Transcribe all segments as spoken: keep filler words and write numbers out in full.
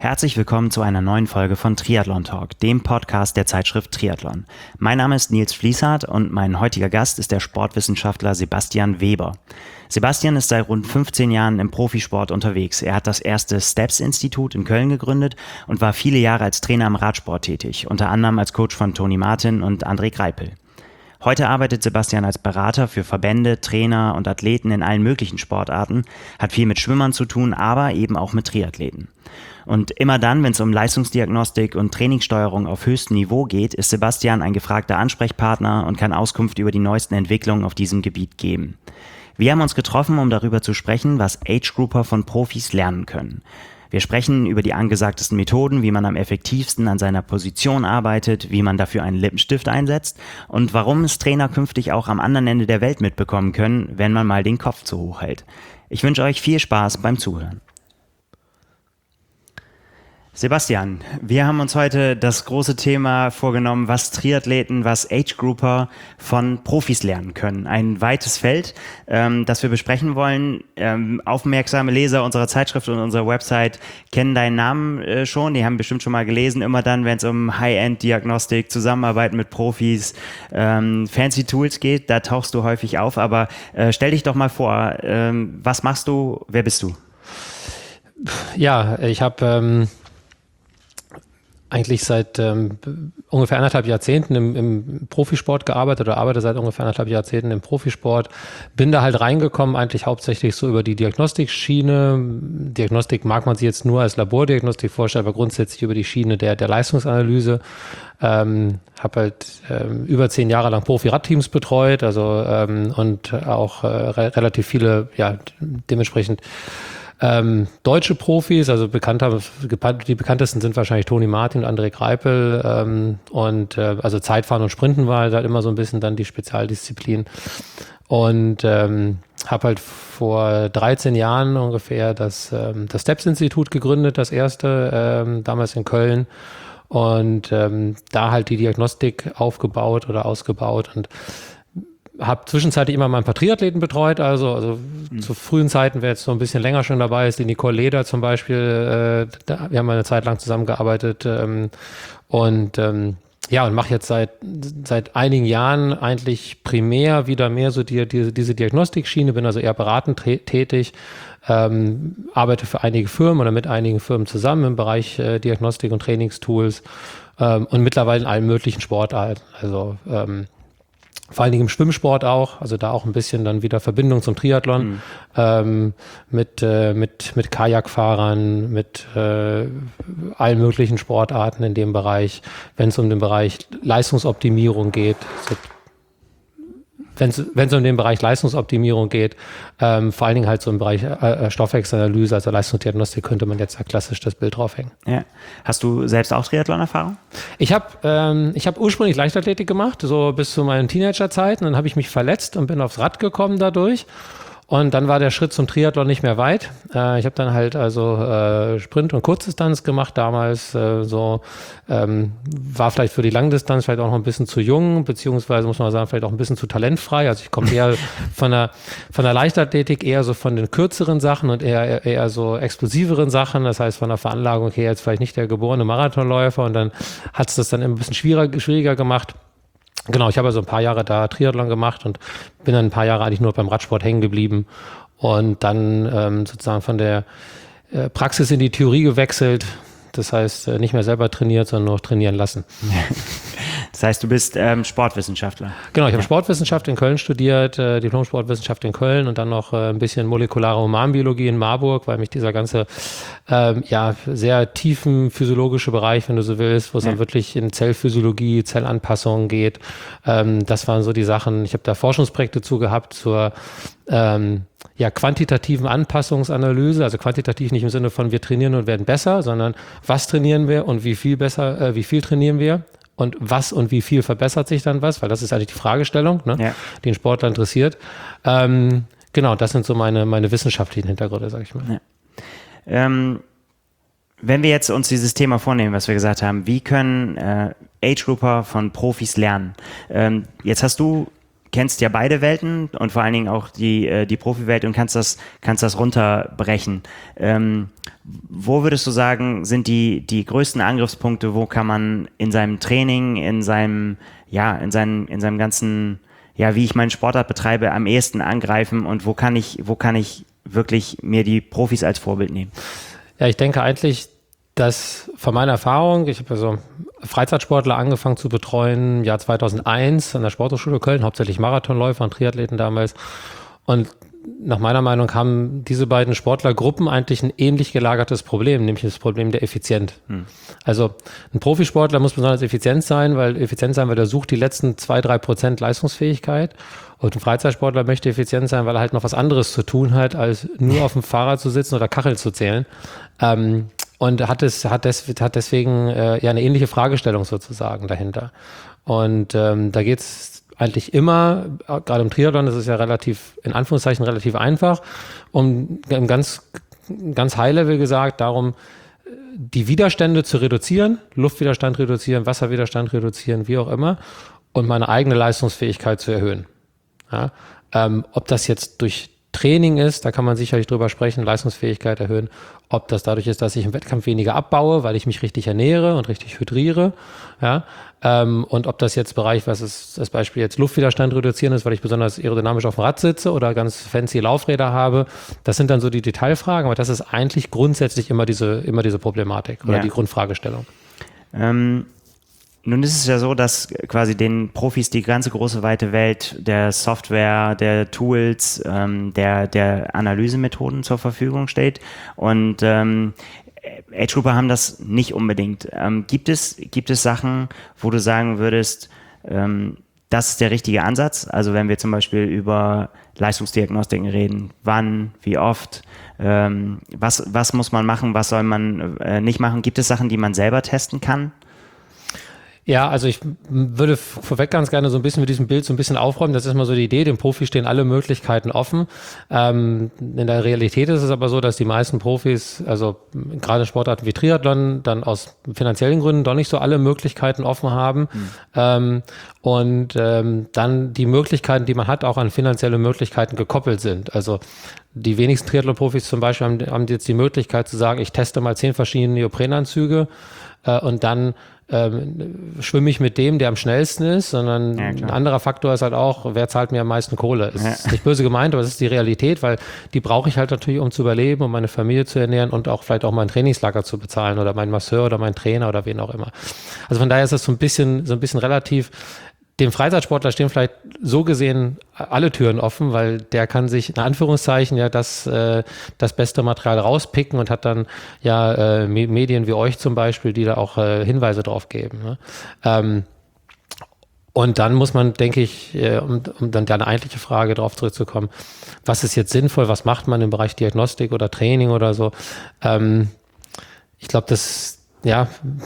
Herzlich willkommen zu einer neuen Folge von Triathlon Talk, dem Podcast der Zeitschrift Triathlon. Mein Name ist Nils Fließhardt und mein heutiger Gast ist der Sportwissenschaftler Sebastian Weber. Sebastian ist seit rund fünfzehn Jahren im Profisport unterwegs. Er hat das erste Steps-Institut in Köln gegründet und war viele Jahre als Trainer im Radsport tätig, unter anderem als Coach von Toni Martin und André Greipel. Heute arbeitet Sebastian als Berater für Verbände, Trainer und Athleten in allen möglichen Sportarten, hat viel mit Schwimmern zu tun, aber eben auch mit Triathleten. Und immer dann, wenn es um Leistungsdiagnostik und Trainingssteuerung auf höchstem Niveau geht, ist Sebastian ein gefragter Ansprechpartner und kann Auskunft über die neuesten Entwicklungen auf diesem Gebiet geben. Wir haben uns getroffen, um darüber zu sprechen, was Age-Grouper von Profis lernen können. Wir sprechen über die angesagtesten Methoden, wie man am effektivsten an seiner Position arbeitet, wie man dafür einen Lippenstift einsetzt und warum es Trainer künftig auch am anderen Ende der Welt mitbekommen können, wenn man mal den Kopf zu hoch hält. Ich wünsche euch viel Spaß beim Zuhören. Sebastian, wir haben uns heute das große Thema vorgenommen, was Triathleten, was Age-Grouper von Profis lernen können. Ein weites Feld, ähm, das wir besprechen wollen. Ähm, aufmerksame Leser unserer Zeitschrift und unserer Website kennen deinen Namen äh, schon. Die haben bestimmt schon mal gelesen. Immer dann, wenn es um High-End-Diagnostik, Zusammenarbeit mit Profis, ähm, fancy Tools geht, da tauchst du häufig auf. Aber äh, stell dich doch mal vor, ähm, was machst du, wer bist du? Ja, ich habe... Ähm eigentlich seit ähm, ungefähr anderthalb Jahrzehnten im, im Profisport gearbeitet oder arbeite seit ungefähr anderthalb Jahrzehnten im Profisport. Bin da halt reingekommen, eigentlich hauptsächlich so über die Diagnostikschiene. Diagnostik mag man sich jetzt nur als Labordiagnostik vorstellen, aber grundsätzlich über die Schiene der, der Leistungsanalyse. Ähm, habe halt ähm, über zehn Jahre lang Profi-Radteams betreut, also ähm, und auch äh, re- relativ viele, ja, dementsprechend Ähm, deutsche Profis, also bekannter, die bekanntesten sind wahrscheinlich Toni Martin und André Greipel ähm, und äh, also Zeitfahren und Sprinten war halt immer so ein bisschen dann die Spezialdisziplin und ähm, habe halt vor dreizehn Jahren ungefähr das, ähm, das Steps-Institut gegründet, das erste, ähm, damals in Köln und ähm, da halt die Diagnostik aufgebaut oder ausgebaut und habe zwischenzeitlich immer mal ein paar Triathleten betreut, also, also mhm. zu frühen Zeiten, wer jetzt so ein bisschen länger schon dabei ist, die Nicole Leder zum Beispiel, äh, da, wir haben mal eine Zeit lang zusammengearbeitet ähm, und ähm, ja, und mache jetzt seit seit einigen Jahren eigentlich primär wieder mehr so die, die, diese Diagnostikschiene, bin also eher beratend t- tätig, ähm, arbeite für einige Firmen oder mit einigen Firmen zusammen im Bereich äh, Diagnostik und Trainingstools ähm, und mittlerweile in allen möglichen Sportarten, also ähm, vor allen Dingen im Schwimmsport auch, also da auch ein bisschen dann wieder Verbindung zum Triathlon mhm. ähm, mit, äh, mit, mit Kajakfahrern, mit äh, allen möglichen Sportarten in dem Bereich, wenn es um den Bereich Leistungsoptimierung geht, so wenn es um den Bereich Leistungsoptimierung geht, ähm, vor allen Dingen halt so im Bereich äh, Stoffwechselanalyse, also Leistungsdiagnostik, könnte man jetzt ja klassisch das Bild draufhängen. Ja. Hast du selbst auch Triathlon-Erfahrung? Ich habe ähm, ich hab ursprünglich Leichtathletik gemacht, so bis zu meinen Teenagerzeiten. Dann habe ich mich verletzt und bin aufs Rad gekommen dadurch. Und dann war der Schritt zum Triathlon nicht mehr weit. Äh, ich habe dann halt also äh, Sprint und Kurzdistanz gemacht damals. Äh, so ähm, war vielleicht für die Langdistanz vielleicht auch noch ein bisschen zu jung, beziehungsweise muss man sagen, vielleicht auch ein bisschen zu talentfrei. Also ich komme eher von der von der Leichtathletik eher so von den kürzeren Sachen und eher eher, eher so explosiveren Sachen. Das heißt von der Veranlagung, okay, jetzt vielleicht nicht der geborene Marathonläufer und dann hat es das dann ein bisschen schwieriger, schwieriger gemacht. Genau, ich habe also ein paar Jahre da Triathlon gemacht und bin dann ein paar Jahre eigentlich nur beim Radsport hängen geblieben und dann ähm, sozusagen von der äh, Praxis in die Theorie gewechselt. Das heißt, äh, nicht mehr selber trainiert, sondern nur trainieren lassen. Das heißt, du bist ähm, Sportwissenschaftler. Genau, ich habe Sportwissenschaft in Köln studiert, äh, Diplom-Sportwissenschaft in Köln und dann noch äh, ein bisschen molekulare Humanbiologie in Marburg, weil mich dieser ganze ähm, ja sehr tiefen physiologische Bereich, wenn du so willst, wo es ja. dann wirklich in Zellphysiologie, Zellanpassungen geht, ähm, das waren so die Sachen. Ich habe da Forschungsprojekte zu gehabt zur ähm, ja, quantitativen Anpassungsanalyse, also quantitativ nicht im Sinne von wir trainieren und werden besser, sondern was trainieren wir und wie viel besser, äh, wie viel trainieren wir und was und wie viel verbessert sich dann was, weil das ist eigentlich die Fragestellung, ne, ja. die den Sportler interessiert. Ähm, genau, das sind so meine, meine wissenschaftlichen Hintergründe, sag ich mal. Ja. Ähm, wenn wir jetzt uns dieses Thema vornehmen, was wir gesagt haben, wie können äh, Age-Grouper von Profis lernen? Ähm, jetzt hast du kennst ja beide Welten und vor allen Dingen auch die, äh, die Profiwelt und kannst das, kannst das runterbrechen. Ähm, wo würdest du sagen, sind die, die größten Angriffspunkte, wo kann man in seinem Training, in seinem, ja, in seinem, in seinem ganzen, ja, wie ich meinen Sportart betreibe, am ehesten angreifen und wo kann ich, wo kann ich wirklich mir die Profis als Vorbild nehmen? Ja, ich denke eigentlich, dass von meiner Erfahrung, ich habe also Freizeitsportler angefangen zu betreuen im Jahr zweitausendeins an der Sporthochschule Köln, hauptsächlich Marathonläufer und Triathleten damals. Und nach meiner Meinung haben diese beiden Sportlergruppen eigentlich ein ähnlich gelagertes Problem, nämlich das Problem der Effizienz. Hm. Also ein Profisportler muss besonders effizient sein, weil effizient sein, weil er sucht die letzten zwei, drei Prozent Leistungsfähigkeit. Und ein Freizeitsportler möchte effizient sein, weil er halt noch was anderes zu tun hat, als nur auf dem Fahrrad zu sitzen oder Kacheln zu zählen. Ähm, und hat es hat, des, hat deswegen äh, ja eine ähnliche Fragestellung sozusagen dahinter. Und ähm, da geht's eigentlich immer, gerade im Triathlon, das ist ja relativ, in Anführungszeichen relativ einfach, um im ganz, ganz High-Level gesagt, darum, die Widerstände zu reduzieren, Luftwiderstand reduzieren, Wasserwiderstand reduzieren, wie auch immer, und meine eigene Leistungsfähigkeit zu erhöhen. Ja, ähm, ob das jetzt durch Training ist, da kann man sicherlich drüber sprechen, Leistungsfähigkeit erhöhen, ob das dadurch ist, dass ich im Wettkampf weniger abbaue, weil ich mich richtig ernähre und richtig hydriere, ja, ähm, und ob das jetzt Bereich, was ist das Beispiel jetzt Luftwiderstand reduzieren ist, weil ich besonders aerodynamisch auf dem Rad sitze oder ganz fancy Laufräder habe, das sind dann so die Detailfragen, aber das ist eigentlich grundsätzlich immer diese, immer diese Problematik oder ja. die Grundfragestellung. Ähm Nun ist es ja so, dass quasi den Profis die ganze große weite Welt der Software, der Tools, ähm, der, der Analysemethoden zur Verfügung steht und ähm, Age Grouper haben das nicht unbedingt. Ähm, gibt es, gibt es Sachen, wo du sagen würdest, ähm, das ist der richtige Ansatz? Also wenn wir zum Beispiel über Leistungsdiagnostiken reden, wann, wie oft, ähm, was, was muss man machen, was soll man äh, nicht machen? Gibt es Sachen, die man selber testen kann? Ja, also ich würde vorweg ganz gerne so ein bisschen mit diesem Bild so ein bisschen aufräumen. Das ist mal so die Idee, dem Profi stehen alle Möglichkeiten offen. Ähm, in der Realität ist es aber so, dass die meisten Profis, also gerade Sportarten wie Triathlon, dann aus finanziellen Gründen doch nicht so alle Möglichkeiten offen haben. Mhm. Ähm, und ähm, dann die Möglichkeiten, die man hat, auch an finanzielle Möglichkeiten gekoppelt sind. Also die wenigsten Triathlon-Profis zum Beispiel haben, haben jetzt die Möglichkeit zu sagen, ich teste mal zehn verschiedene Neoprenanzüge äh, und dann Ähm, schwimme ich mit dem, der am schnellsten ist, sondern ja, ein anderer Faktor ist halt auch, wer zahlt mir am meisten Kohle. Es ja. ist nicht böse gemeint, aber es ist die Realität, weil die brauche ich halt natürlich, um zu überleben, um meine Familie zu ernähren und auch vielleicht auch mein Trainingslager zu bezahlen oder meinen Masseur oder meinen Trainer oder wen auch immer. Also von daher ist das so ein bisschen, so ein bisschen relativ. Dem Freizeitsportler stehen vielleicht so gesehen alle Türen offen, weil der kann sich in Anführungszeichen ja das, äh, das beste Material rauspicken und hat dann ja äh, Medien wie euch zum Beispiel, die da auch äh, Hinweise drauf geben. Ne? Ähm, und dann muss man, denke ich, äh, um, um dann deine eigentliche Frage drauf zurückzukommen, was ist jetzt sinnvoll, was macht man im Bereich Diagnostik oder Training oder so? Ähm, ich glaube, das, ja,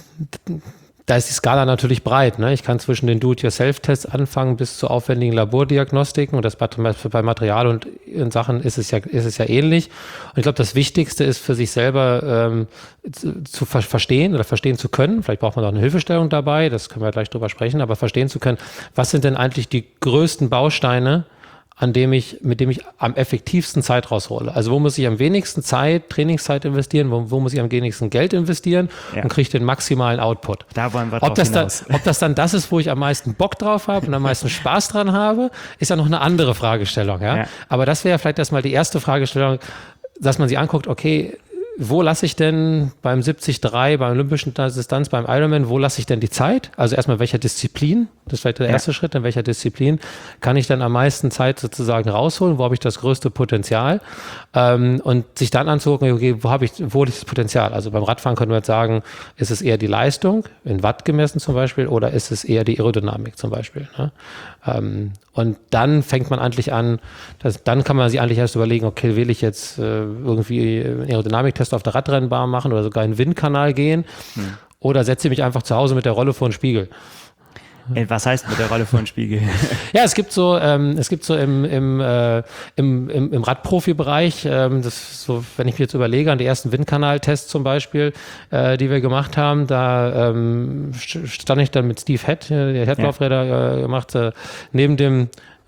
da ist die Skala natürlich breit. Ne? Ich kann zwischen den Do-it-yourself-Tests anfangen bis zu aufwendigen Labordiagnostiken und das bei Material und in Sachen ist es ja, ist es ja ähnlich. Und ich glaube, das Wichtigste ist für sich selber ähm, zu, zu ver- verstehen oder verstehen zu können. Vielleicht braucht man auch eine Hilfestellung dabei, das können wir gleich drüber sprechen, aber verstehen zu können, was sind denn eigentlich die größten Bausteine, an dem ich, mit dem ich am effektivsten Zeit raushole. Also wo muss ich am wenigsten Zeit, Trainingszeit investieren, wo, wo muss ich am wenigsten Geld investieren ja. und kriege den maximalen Output. Da wollen wir drauf ob das hinaus. Dann, ob das dann das ist, wo ich am meisten Bock drauf habe und am meisten Spaß dran habe, ist ja noch eine andere Fragestellung. Ja? Ja. Aber das wäre vielleicht erstmal die erste Fragestellung, dass man sich anguckt, okay, wo lasse ich denn beim siebzig Komma drei, beim olympischen Distanz, beim Ironman, wo lasse ich denn die Zeit? Also erstmal, welcher Disziplin? Das ist vielleicht der erste ja. Schritt. In welcher Disziplin kann ich dann am meisten Zeit sozusagen rausholen? Wo habe ich das größte Potenzial? Ähm, und sich dann anzugucken, okay, wo habe ich, wo ist das Potenzial? Also beim Radfahren können wir jetzt sagen, ist es eher die Leistung, in Watt gemessen zum Beispiel, oder ist es eher die Aerodynamik zum Beispiel? Ne? Ähm, und dann fängt man eigentlich an, dass, dann kann man sich eigentlich erst überlegen, okay, will ich jetzt äh, irgendwie einen Aerodynamiktest auf der Radrennbahn machen oder sogar in den Windkanal gehen hm. oder setze ich mich einfach zu Hause mit der Rolle vor den Spiegel. Was heißt mit der Rolle vor den Spiegel? Ja, es gibt so, ähm, es gibt so im, im, äh, im, im, im Radprofi-Bereich, ähm, das so, wenn ich mir jetzt überlege, an die ersten Windkanal-Tests zum Beispiel, äh, die wir gemacht haben, da ähm, stand ich dann mit Steve Head, der Headlaufräder ja. äh, gemacht, äh, neben dem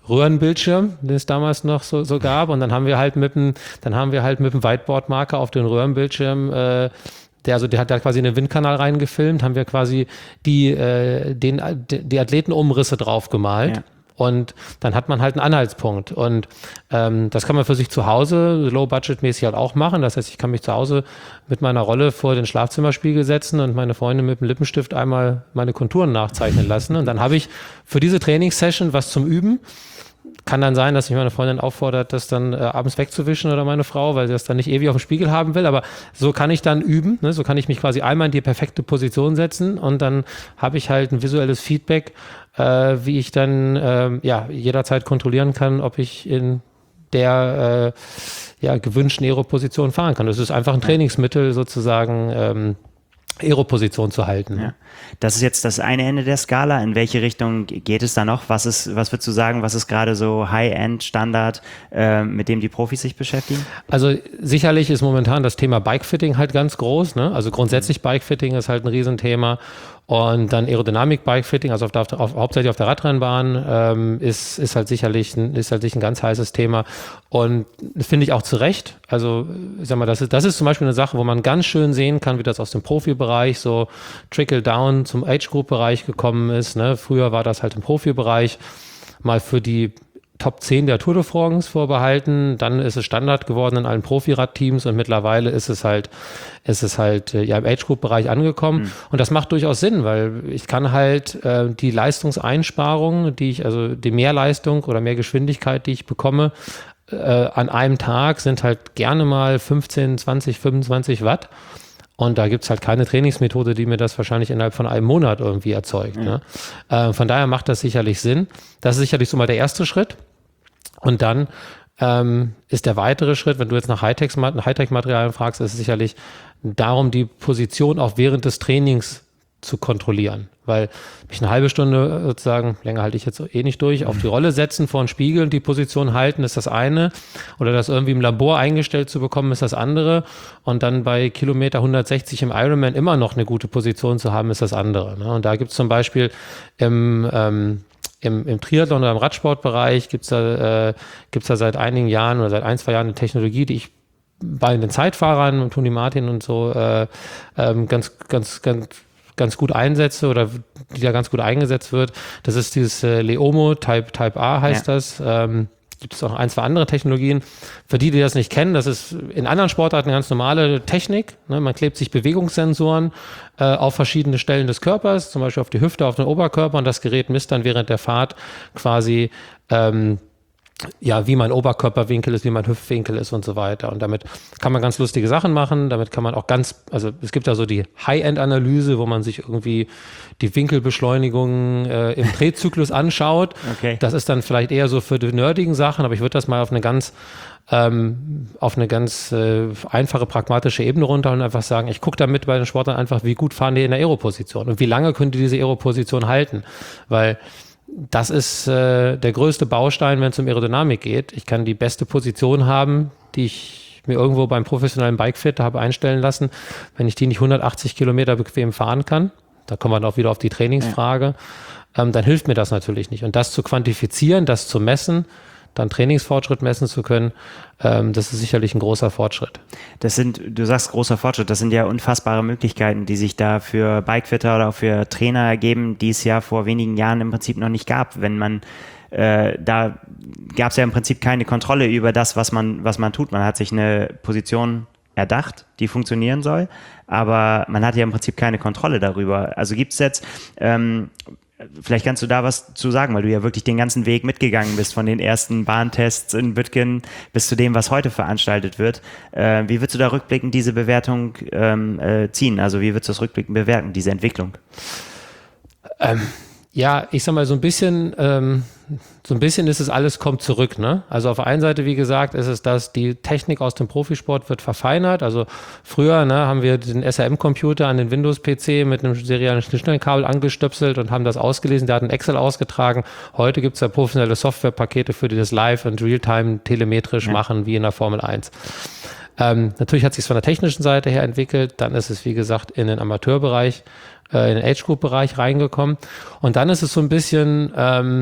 Röhrenbildschirm, den es damals noch so, so gab. Und dann haben wir halt mit dem, dann haben wir halt mit dem Whiteboard-Marker auf den Röhrenbildschirm, äh, der, also der hat da quasi in den Windkanal reingefilmt, haben wir quasi die, äh, den, die Athletenumrisse drauf gemalt. Ja. Und dann hat man halt einen Anhaltspunkt. Und ähm, das kann man für sich zu Hause low-budget-mäßig halt auch machen. Das heißt, ich kann mich zu Hause mit meiner Rolle vor den Schlafzimmerspiegel setzen und meine Freundin mit dem Lippenstift einmal meine Konturen nachzeichnen lassen. Und dann habe ich für diese Trainingssession was zum Üben. Kann dann sein, dass mich meine Freundin auffordert, das dann äh, abends wegzuwischen oder meine Frau, weil sie das dann nicht ewig auf dem Spiegel haben will. Aber so kann ich dann üben. Ne? So kann ich mich quasi einmal in die perfekte Position setzen und dann habe ich halt ein visuelles Feedback, äh, wie ich dann äh, ja jederzeit kontrollieren kann, ob ich in der äh, ja, gewünschten Aero-Position fahren kann. Das ist einfach ein Trainingsmittel sozusagen, ähm, Aero-Position zu halten. Ja. Das ist jetzt das eine Ende der Skala. In welche Richtung geht es da noch? Was ist, was würdest du sagen, was ist gerade so High-End-Standard, äh, mit dem die Profis sich beschäftigen? Also sicherlich ist momentan das Thema Bikefitting halt ganz groß. Ne? Also grundsätzlich Bikefitting ist halt ein Riesenthema. Und dann Aerodynamik-Bikefitting, also auf der, auf, hauptsächlich auf der Radrennbahn, ähm, ist, ist halt sicherlich ein, ist halt ein ganz heißes Thema. Und finde ich auch zu Recht. Also, ich sag mal, das ist, das ist zum Beispiel eine Sache, wo man ganz schön sehen kann, wie das aus dem Profibereich so Trickle-Down zum Age-Group-Bereich gekommen ist. Ne? Früher war das halt im Profibereich mal für die Top zehn der Tour de France vorbehalten, dann ist es Standard geworden in allen Profiradteams und mittlerweile ist es halt, ist es halt ja im Age-Group-Bereich angekommen. Mhm. Und das macht durchaus Sinn, weil ich kann halt äh, die Leistungseinsparung, die ich, also die Mehrleistung oder mehr Geschwindigkeit, die ich bekomme, äh, an einem Tag sind halt gerne mal fünfzehn, zwanzig, fünfundzwanzig Watt. Und da gibt's halt keine Trainingsmethode, die mir das wahrscheinlich innerhalb von einem Monat irgendwie erzeugt. Ja. Ne? Äh, von daher macht das sicherlich Sinn. Das ist sicherlich so mal der erste Schritt. Und dann ähm, ist der weitere Schritt, wenn du jetzt nach Hightech-Materialien fragst, ist es sicherlich darum, die Position auch während des Trainings zu kontrollieren. Weil mich eine halbe Stunde sozusagen, länger halte ich jetzt eh nicht durch, auf die Rolle setzen, vor den Spiegel und die Position halten, ist das eine. Oder das irgendwie im Labor eingestellt zu bekommen, ist das andere. Und dann bei Kilometer hundertsechzig im Ironman immer noch eine gute Position zu haben, ist das andere. Ne? Und da gibt es zum Beispiel im ähm, Im, im Triathlon oder im Radsportbereich gibt es da, äh, gibt's da seit einigen Jahren oder seit ein, zwei Jahren eine Technologie, die ich bei den Zeitfahrern, Toni Martin und so, äh, ähm, ganz, ganz, ganz, ganz gut einsetze oder die da ganz gut eingesetzt wird. Das ist dieses äh, Leomo Type, Type A heißt ja. das. Ähm, gibt es auch ein, zwei andere Technologien. Für die, die das nicht kennen, das ist in anderen Sportarten eine ganz normale Technik. Ne? Man klebt sich Bewegungssensoren äh, auf verschiedene Stellen des Körpers, zum Beispiel auf die Hüfte, auf den Oberkörper und das Gerät misst dann während der Fahrt quasi ähm, ja, wie mein Oberkörperwinkel ist, wie mein Hüftwinkel ist und so weiter. Und damit kann man ganz lustige Sachen machen. Damit kann man auch ganz, also es gibt da so die High-End-Analyse, wo man sich irgendwie die Winkelbeschleunigung äh, im Drehzyklus anschaut. Okay. Das ist dann vielleicht eher so für die nerdigen Sachen, aber ich würde das mal auf eine ganz ähm, auf eine ganz äh, einfache, pragmatische Ebene runter und einfach sagen, ich gucke damit bei den Sportlern einfach, wie gut fahren die in der Aero-Position und wie lange können die diese Aero-Position halten. Weil das ist äh, der größte Baustein, wenn es um Aerodynamik geht. Ich kann die beste Position haben, die ich mir irgendwo beim professionellen Bikefitter habe einstellen lassen. Wenn ich die nicht hundertachtzig Kilometer bequem fahren kann, da kommen wir dann auch wieder auf die Trainingsfrage, ja. ähm, dann hilft mir das natürlich nicht. Und das zu quantifizieren, das zu messen, dann Trainingsfortschritt messen zu können, ähm, das ist sicherlich ein großer Fortschritt. Das sind, du sagst großer Fortschritt, das sind ja unfassbare Möglichkeiten, die sich da für Bikefitter oder auch für Trainer ergeben, die es ja vor wenigen Jahren im Prinzip noch nicht gab. Wenn man äh, da gab es ja im Prinzip keine Kontrolle über das, was man, was man tut. Man hat sich eine Position erdacht, die funktionieren soll, aber man hat ja im Prinzip keine Kontrolle darüber. Also gibt es jetzt ähm, vielleicht kannst du da was zu sagen, weil du ja wirklich den ganzen Weg mitgegangen bist, von den ersten Bahntests in Bütgen bis zu dem, was heute veranstaltet wird. Äh, wie würdest du da rückblickend diese Bewertung ähm, äh, ziehen? Also wie würdest du das rückblickend bewerten, diese Entwicklung? Ähm, ja, ich sag mal so ein bisschen, ähm, so ein bisschen ist es alles kommt zurück, ne? Also auf der einen Seite, wie gesagt, ist es, dass die Technik aus dem Profisport wird verfeinert. Also früher, ne, haben wir den S R M-Computer an den Windows-P C mit einem seriellen Schnittstellenkabel angestöpselt und haben das ausgelesen. Der hat ein Excel ausgetragen. Heute gibt es ja professionelle Softwarepakete, für die das live und real-time telemetrisch ja. machen, wie in der Formel eins. Ähm, natürlich hat sich es von der technischen Seite her entwickelt. Dann ist es, wie gesagt, in den Amateurbereich, äh, in den Age-Group-Bereich reingekommen. Und dann ist es so ein bisschen, ähm,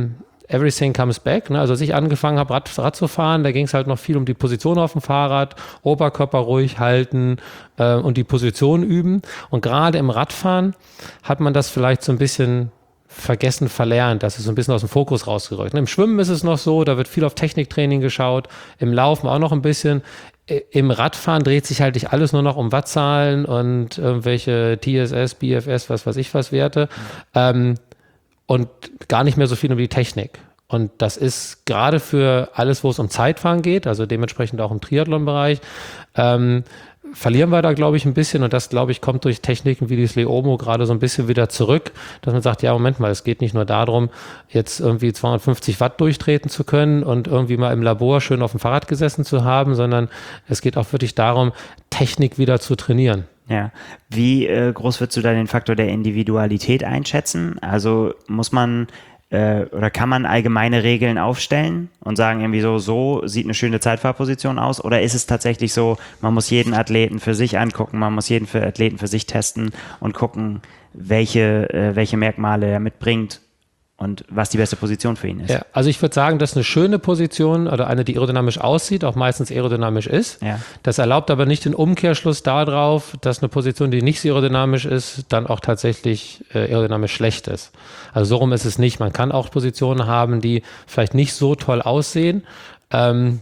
everything comes back. Ne? Also als ich angefangen habe, Rad, Rad zu fahren, da ging es halt noch viel um die Position auf dem Fahrrad, Oberkörper ruhig halten äh, und die Position üben. Und gerade im Radfahren hat man das vielleicht so ein bisschen vergessen, verlernt. Das ist so ein bisschen aus dem Fokus rausgerückt. Ne? Im Schwimmen ist es noch so, da wird viel auf Techniktraining geschaut, im Laufen auch noch ein bisschen. Im Radfahren dreht sich halt nicht alles nur noch um Wattzahlen und irgendwelche T S S, B F S, was weiß ich was Werte. Ähm, und gar nicht mehr so viel um die Technik. Und das ist gerade für alles, wo es um Zeitfahren geht, also dementsprechend auch im Triathlon-Bereich, ähm, verlieren wir da, glaube ich, ein bisschen. Und das, glaube ich, kommt durch Techniken wie dieses Leomo gerade so ein bisschen wieder zurück, dass man sagt, ja, Moment mal, es geht nicht nur darum, jetzt irgendwie zweihundertfünfzig Watt durchtreten zu können und irgendwie mal im Labor schön auf dem Fahrrad gesessen zu haben, sondern es geht auch wirklich darum, Technik wieder zu trainieren. Ja, wie äh, groß würdest du da den Faktor der Individualität einschätzen? Also muss man äh, oder kann man allgemeine Regeln aufstellen und sagen irgendwie so, so sieht eine schöne Zeitfahrposition aus? Oder ist es tatsächlich so, man muss jeden Athleten für sich angucken, man muss jeden für Athleten für sich testen und gucken, welche, äh, welche Merkmale er mitbringt und was die beste Position für ihn ist? Ja, also ich würde sagen, das ist eine schöne Position oder eine, die aerodynamisch aussieht, auch meistens aerodynamisch ist. Ja. Das erlaubt aber nicht den Umkehrschluss darauf, dass eine Position, die nicht so aerodynamisch ist, dann auch tatsächlich äh, aerodynamisch schlecht ist. Also so rum ist es nicht. Man kann auch Positionen haben, die vielleicht nicht so toll aussehen, ähm,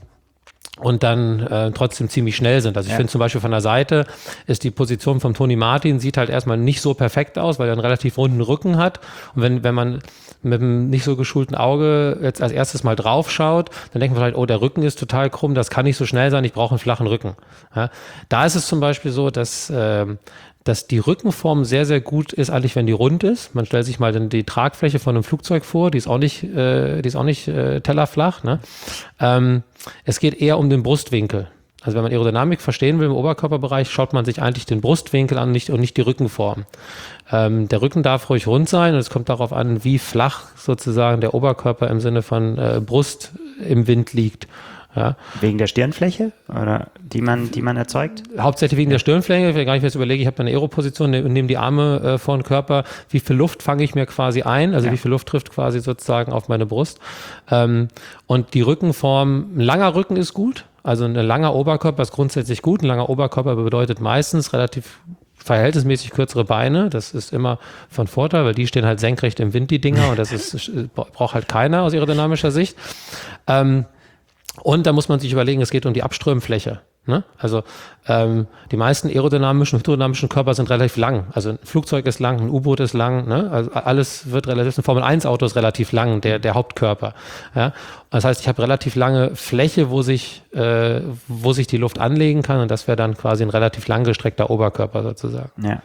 und dann äh, trotzdem ziemlich schnell sind. Also ich ja. finde zum Beispiel von der Seite ist die Position von Tony Martin, sieht halt erstmal nicht so perfekt aus, weil er einen relativ runden Rücken hat. Und wenn, wenn man mit einem nicht so geschulten Auge jetzt als erstes mal drauf schaut, dann denkt man vielleicht, oh, der Rücken ist total krumm, das kann nicht so schnell sein, ich brauche einen flachen Rücken. Ja, da ist es zum Beispiel so, dass äh, dass die Rückenform sehr, sehr gut ist, eigentlich, wenn die rund ist. Man stellt sich mal dann die Tragfläche von einem Flugzeug vor, die ist auch nicht, äh, die ist auch nicht äh, tellerflach. Ne? Ähm, es geht eher um den Brustwinkel. Also wenn man Aerodynamik verstehen will im Oberkörperbereich, schaut man sich eigentlich den Brustwinkel an nicht, und nicht die Rückenform. Ähm, der Rücken darf ruhig rund sein und es kommt darauf an, wie flach sozusagen der Oberkörper im Sinne von äh, Brust im Wind liegt. Ja. Wegen der Stirnfläche, oder die man, die man erzeugt? Hauptsächlich wegen der Stirnfläche. Wenn ich mir jetzt überlege, ich habe eine Aeroposition und nehme die Arme äh, vor den Körper, wie viel Luft fange ich mir quasi ein, also ja. wie viel Luft trifft quasi sozusagen auf meine Brust. Ähm, und die Rückenform, ein langer Rücken ist gut, also ein langer Oberkörper ist grundsätzlich gut. Ein langer Oberkörper bedeutet meistens relativ verhältnismäßig kürzere Beine. Das ist immer von Vorteil, weil die stehen halt senkrecht im Wind, die Dinger, und das ist, braucht halt keiner aus aerodynamischer Sicht. Ähm, Und da muss man sich überlegen, es geht um die Abströmfläche. Ne? Also ähm, die meisten aerodynamischen, hydrodynamischen Körper sind relativ lang. Also ein Flugzeug ist lang, ein U-Boot ist lang. Ne? Also alles wird relativ, ein Formel eins Auto ist relativ lang, der, der Hauptkörper. Ja? Das heißt, ich habe relativ lange Fläche, wo sich, äh, wo sich die Luft anlegen kann, und das wäre dann quasi ein relativ langgestreckter Oberkörper sozusagen. Ja.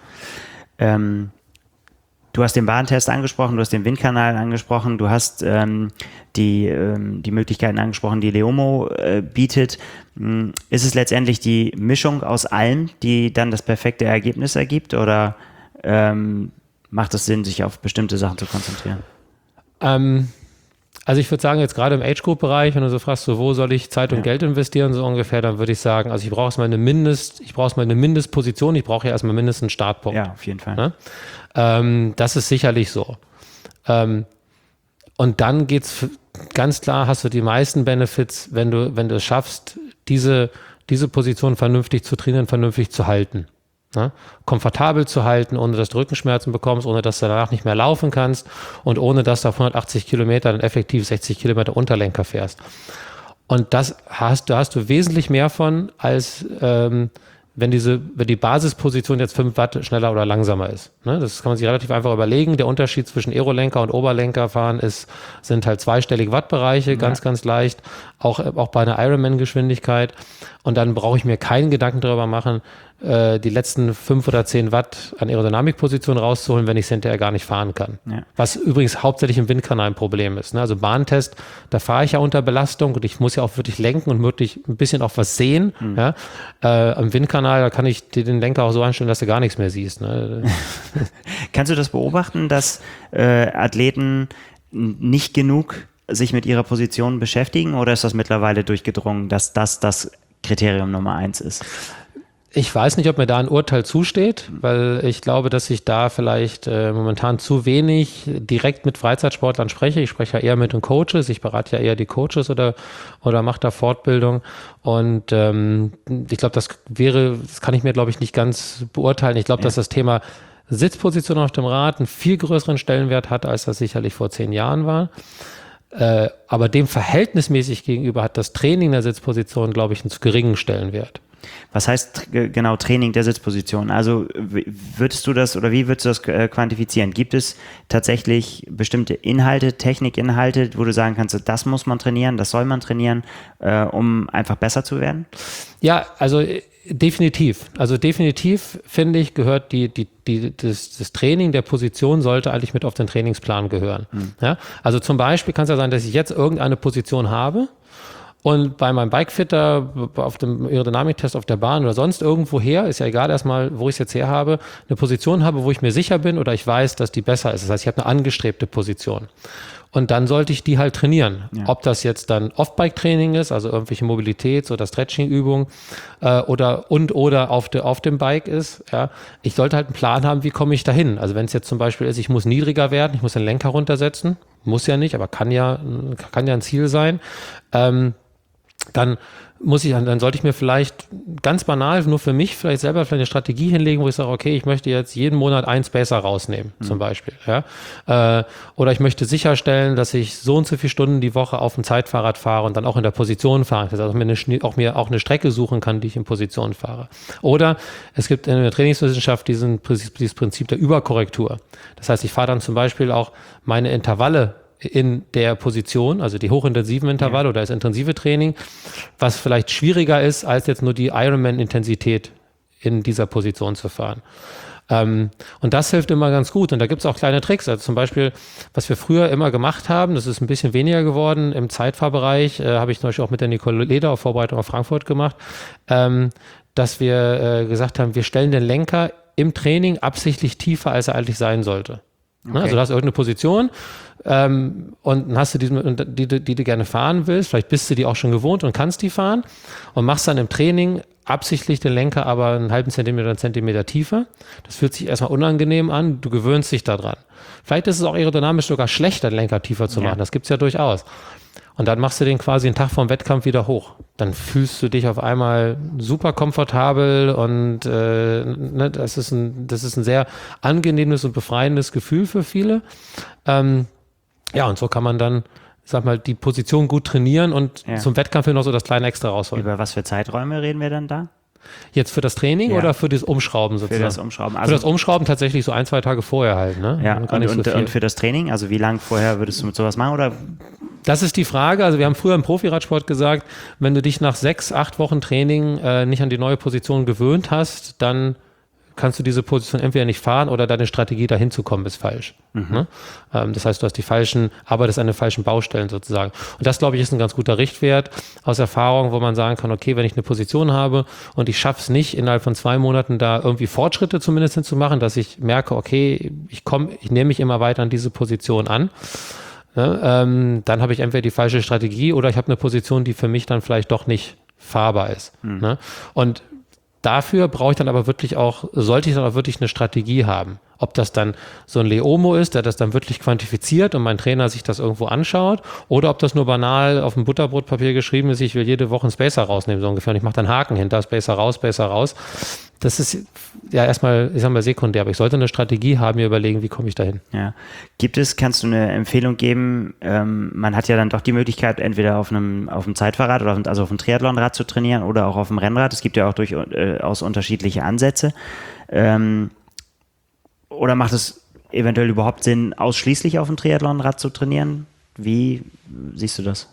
Ähm Du hast den Bahntest angesprochen, du hast den Windkanal angesprochen, du hast ähm, die, ähm, die Möglichkeiten angesprochen, die Leomo äh, bietet. Hm, ist es letztendlich die Mischung aus allem, die dann das perfekte Ergebnis ergibt, oder ähm, macht es Sinn, sich auf bestimmte Sachen zu konzentrieren? Ähm, also ich würde sagen, jetzt gerade im Age-Group-Bereich, wenn du so fragst, so, wo soll ich Zeit und ja. Geld investieren, so ungefähr, dann würde ich sagen, also ich brauche erstmal eine Mindest, ich brauche erstmal eine Mindestposition, ich brauche ja erstmal mindestens einen Startpunkt. Ja, auf jeden Fall. Ne? Ähm, das ist sicherlich so. Ähm, und dann geht's f- ganz klar, hast du die meisten Benefits, wenn du, wenn du es schaffst, diese, diese Position vernünftig zu trainieren, vernünftig zu halten. Ne? Komfortabel zu halten, ohne dass du Rückenschmerzen bekommst, ohne dass du danach nicht mehr laufen kannst und ohne dass du auf hundertachtzig Kilometer dann effektiv sechzig Kilometer Unterlenker fährst. Und das hast, da hast du wesentlich mehr von, als ähm, wenn diese, wenn die Basisposition jetzt fünf Watt schneller oder langsamer ist. Ne? Das kann man sich relativ einfach überlegen. Der Unterschied zwischen Aerolenker und Oberlenkerfahren ist, sind halt zweistellige Wattbereiche, ja. ganz, ganz leicht. Auch, auch bei einer Ironman-Geschwindigkeit. Und dann brauche ich mir keinen Gedanken darüber machen, äh, die letzten fünf oder zehn Watt an Aerodynamikposition rauszuholen, wenn ich es hinterher gar nicht fahren kann. Ja. Was übrigens hauptsächlich im Windkanal ein Problem ist. Ne? Also Bahntest, da fahre ich ja unter Belastung und ich muss ja auch wirklich lenken und wirklich ein bisschen auch was sehen. Mhm. Ja? Äh, am Windkanal, da kann ich den Lenker auch so einstellen, dass du gar nichts mehr siehst. Ne? Kannst du das beobachten, dass äh, Athleten nicht genug sich mit ihrer Position beschäftigen, oder ist das mittlerweile durchgedrungen, dass das das Kriterium Nummer eins ist? Ich weiß nicht, ob mir da ein Urteil zusteht, weil ich glaube, dass ich da vielleicht äh, momentan zu wenig direkt mit Freizeitsportlern spreche. Ich spreche ja eher mit den Coaches, ich berate ja eher die Coaches oder, oder mache da Fortbildung. Und ähm, ich glaube, das wäre, das kann ich mir, glaube ich, nicht ganz beurteilen. Ich glaube, ja. dass das Thema Sitzposition auf dem Rad einen viel größeren Stellenwert hat, als das sicherlich vor zehn Jahren war. Äh, aber dem verhältnismäßig gegenüber hat das Training der Sitzposition, glaube ich, einen zu geringen Stellenwert. Was heißt genau Training der Sitzposition? Also würdest du das oder wie würdest du das quantifizieren? Gibt es tatsächlich bestimmte Inhalte, Technikinhalte, wo du sagen kannst, das muss man trainieren, das soll man trainieren, äh, um einfach besser zu werden? Ja, also definitiv. Also definitiv, finde ich, gehört die, die, die, das, das Training der Position sollte eigentlich mit auf den Trainingsplan gehören. Hm. Ja? Also zum Beispiel kann es ja sein, dass ich jetzt irgendeine Position habe, und bei meinem Bikefitter, auf dem Aerodynamiktest auf der Bahn oder sonst irgendwo her, ist ja egal erstmal, wo ich es jetzt her habe, eine Position habe, wo ich mir sicher bin oder ich weiß, dass die besser ist. Das heißt, ich habe eine angestrebte Position. Und dann sollte ich die halt trainieren. Ja. Ob das jetzt dann Off-Bike-Training ist, also irgendwelche Mobilitäts- oder Stretching-Übungen äh, oder und oder auf, de, auf dem Bike ist. Ja. Ich sollte halt einen Plan haben, wie komme ich dahin. Also wenn es jetzt zum Beispiel ist, ich muss niedriger werden, ich muss den Lenker runtersetzen, muss ja nicht, aber kann ja, kann ja ein Ziel sein. Ähm, dann muss ich, dann sollte ich mir vielleicht ganz banal nur für mich vielleicht selber vielleicht eine Strategie hinlegen, wo ich sage, okay, ich möchte jetzt jeden Monat einen Spacer rausnehmen, mhm. zum Beispiel. Ja? Äh, oder ich möchte sicherstellen, dass ich so und so viele Stunden die Woche auf dem Zeitfahrrad fahre und dann auch in der Position fahre. Das heißt, auch mir, eine, auch mir auch eine Strecke suchen kann, die ich in Position fahre. Oder es gibt in der Trainingswissenschaft diesen, dieses Prinzip der Überkorrektur. Das heißt, ich fahre dann zum Beispiel auch meine Intervalle in der Position, also die hochintensiven Intervalle ja. oder das intensive Training, was vielleicht schwieriger ist, als jetzt nur die Ironman-Intensität in dieser Position zu fahren. Ähm, und das hilft immer ganz gut. Und da gibt es auch kleine Tricks. Also zum Beispiel, was wir früher immer gemacht haben, das ist ein bisschen weniger geworden im Zeitfahrbereich, äh, habe ich zum Beispiel auch mit der Nicole Leder auf Vorbereitung auf Frankfurt gemacht, ähm, dass wir äh, gesagt haben, wir stellen den Lenker im Training absichtlich tiefer, als er eigentlich sein sollte. Okay. Also du hast irgendeine Position ähm, und hast du die, die, die, die du gerne fahren willst, vielleicht bist du die auch schon gewohnt und kannst die fahren und machst dann im Training absichtlich den Lenker aber einen halben Zentimeter, einen Zentimeter tiefer. Das fühlt sich erstmal unangenehm an, du gewöhnst dich daran. Vielleicht ist es auch aerodynamisch sogar schlechter, den Lenker tiefer zu machen, ja. das gibt es ja durchaus. Und dann machst du den quasi einen Tag vorm Wettkampf wieder hoch. Dann fühlst du dich auf einmal super komfortabel und äh, ne, das ist ein, das ist ein sehr angenehmes und befreiendes Gefühl für viele. Ähm, ja, und so kann man dann, sag mal, die Position gut trainieren und ja. zum Wettkampf hin noch so das kleine Extra rausholen. Über was für Zeiträume reden wir dann da? Jetzt für das Training ja. oder für das Umschrauben sozusagen? Für das Umschrauben. Also für das Umschrauben tatsächlich so ein, zwei Tage vorher halt. Ne? Ja, und, und, so und für das Training, also wie lange vorher würdest du mit sowas machen? Oder? Das ist die Frage. Also wir haben früher im Profiradsport gesagt, wenn du dich nach sechs, acht Wochen Training äh, nicht an die neue Position gewöhnt hast, dann kannst du diese Position entweder nicht fahren oder deine Strategie dahin zu kommen ist falsch. Mhm. Ne? Ähm, das heißt, du hast die falschen, arbeitest an den falschen Baustellen sozusagen. Und das, glaube ich, ist ein ganz guter Richtwert aus Erfahrung, wo man sagen kann, okay, wenn ich eine Position habe und ich schaffe es nicht, innerhalb von zwei Monaten da irgendwie Fortschritte zumindest hinzumachen, dass ich merke, okay, ich komme, ich nehme mich immer weiter an diese Position an, ne? ähm, dann habe ich entweder die falsche Strategie oder ich habe eine Position, die für mich dann vielleicht doch nicht fahrbar ist. Mhm. Ne? Und dafür brauche ich dann aber wirklich auch, sollte ich dann auch wirklich eine Strategie haben. Ob das dann so ein Leomo ist, der das dann wirklich quantifiziert und mein Trainer sich das irgendwo anschaut, oder ob das nur banal auf dem Butterbrotpapier geschrieben ist, ich will jede Woche einen Spacer rausnehmen, so ungefähr. Und ich mache dann Haken hinter, Spacer raus, Spacer raus. Das ist ja erstmal, ich sag mal, sekundär, aber ich sollte eine Strategie haben, mir überlegen, wie komme ich dahin. Ja. Gibt es, kannst du eine Empfehlung geben, ähm, man hat ja dann doch die Möglichkeit, entweder auf einem, auf einem Zeitfahrrad oder auf, also auf einem Triathlonrad zu trainieren oder auch auf dem Rennrad. Es gibt ja auch durchaus unterschiedliche Ansätze. Ähm, oder macht es eventuell überhaupt Sinn, ausschließlich auf dem Triathlonrad zu trainieren? Wie siehst du das?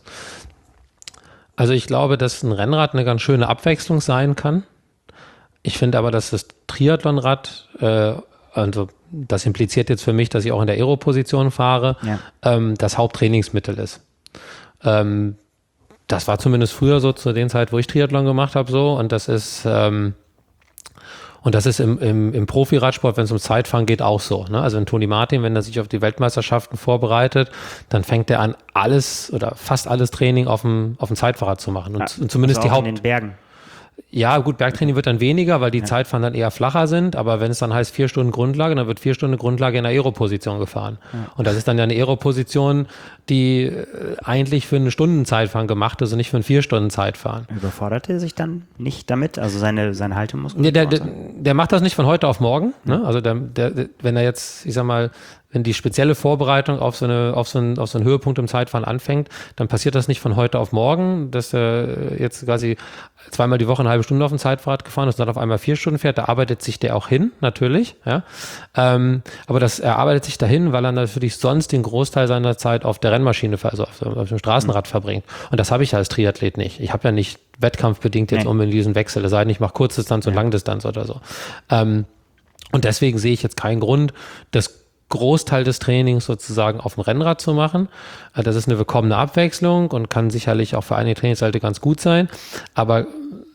Also ich glaube, dass ein Rennrad eine ganz schöne Abwechslung sein kann. Ich finde aber, dass das Triathlonrad, äh, also das impliziert jetzt für mich, dass ich auch in der Aero-Position fahre, ja. ähm, das Haupttrainingsmittel ist. Ähm, das war zumindest früher so zu den Zeit, wo ich Triathlon gemacht habe, so. Und das ist ähm, und das ist im, im, im Profi-Radsport, wenn es um Zeitfahren geht, auch so. Ne? Also wenn Toni Martin, wenn er sich auf die Weltmeisterschaften vorbereitet, dann fängt er an, alles oder fast alles Training auf dem, auf dem Zeitfahrrad zu machen. Und, ja, und zumindest also die Haupt... in den Bergen. Ja, gut, Bergtraining wird dann weniger, weil die ja. Zeitfahren dann eher flacher sind, aber wenn es dann heißt vier Stunden Grundlage, dann wird vier Stunden Grundlage in der Aero-Position gefahren. Ja. Und das ist dann ja eine Aero-Position, die eigentlich für eine Stunden Zeitfahren gemacht ist und nicht für ein vier Stunden Zeitfahren. Überfordert er sich dann nicht damit, also seine, seine Haltemuskeln? Nee, der, der, der macht das nicht von heute auf morgen, ja. ne? Also der, der, wenn er jetzt, ich sag mal, wenn die spezielle Vorbereitung auf so, eine, auf, so einen, auf so einen Höhepunkt im Zeitfahren anfängt, dann passiert das nicht von heute auf morgen, dass er jetzt quasi zweimal die Woche eine halbe Stunde auf dem Zeitfahrrad gefahren ist und dann auf einmal vier Stunden fährt. Da arbeitet sich der auch hin, natürlich. Ja. Ähm, aber das, er arbeitet sich dahin, weil er natürlich sonst den Großteil seiner Zeit auf der Rennmaschine, also auf, auf dem Straßenrad mhm. verbringt. Und das habe ich als Triathlet nicht. Ich habe ja nicht wettkampfbedingt jetzt nee. unbedingt diesen Wechsel, es sei denn, ich mache Kurzdistanz und ja. Langdistanz oder so. Ähm, und deswegen sehe ich jetzt keinen Grund, das Großteil des Trainings sozusagen auf dem Rennrad zu machen. Das ist eine willkommene Abwechslung und kann sicherlich auch für einige Trainingsinhalte ganz gut sein. Aber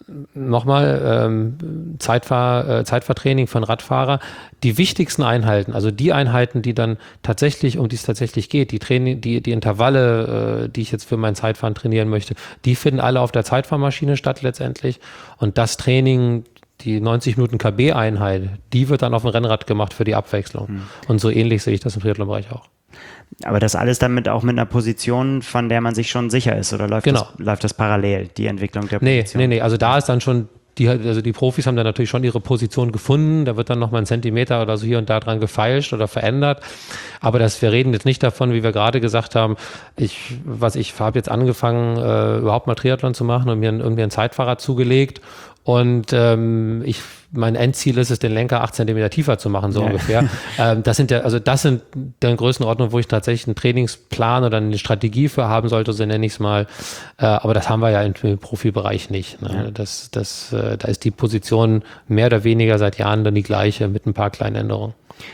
nochmal, ähm, Zeitfahr, äh, Zeitfahrtraining von Radfahrer, die wichtigsten Einheiten, also die Einheiten, die dann tatsächlich, um die es tatsächlich geht, die Training, die, die Intervalle, äh, die ich jetzt für mein Zeitfahren trainieren möchte, die finden alle auf der Zeitfahrmaschine statt letztendlich. Und das Training, die neunzig Minuten K B-Einheit, die wird dann auf dem Rennrad gemacht für die Abwechslung. Hm. Und so ähnlich sehe ich das im Triathlon-Bereich auch. Aber das alles damit auch mit einer Position, von der man sich schon sicher ist, oder läuft, genau. das, läuft das parallel, die Entwicklung der Position? Nee, nee, nee, also da ist dann schon, die, also die Profis haben dann natürlich schon ihre Position gefunden, da wird dann nochmal ein Zentimeter oder so hier und da dran gefeilscht oder verändert, aber das, wir reden jetzt nicht davon, wie wir gerade gesagt haben, ich, was ich habe jetzt angefangen, äh, überhaupt mal Triathlon zu machen und mir ein, irgendwie ein Zeitfahrrad zugelegt. Und ähm, ich, mein Endziel ist es, den Lenker acht Zentimeter tiefer zu machen, so ja. ungefähr. Ähm, das sind ja, also das sind der Größenordnung, wo ich tatsächlich einen Trainingsplan oder eine Strategie für haben sollte, so nenne ich es mal. Äh, aber das haben wir ja im, im Profibereich nicht. Ne? Ja. Das, das, äh, da ist die Position mehr oder weniger seit Jahren dann die gleiche mit ein paar kleinen Änderungen.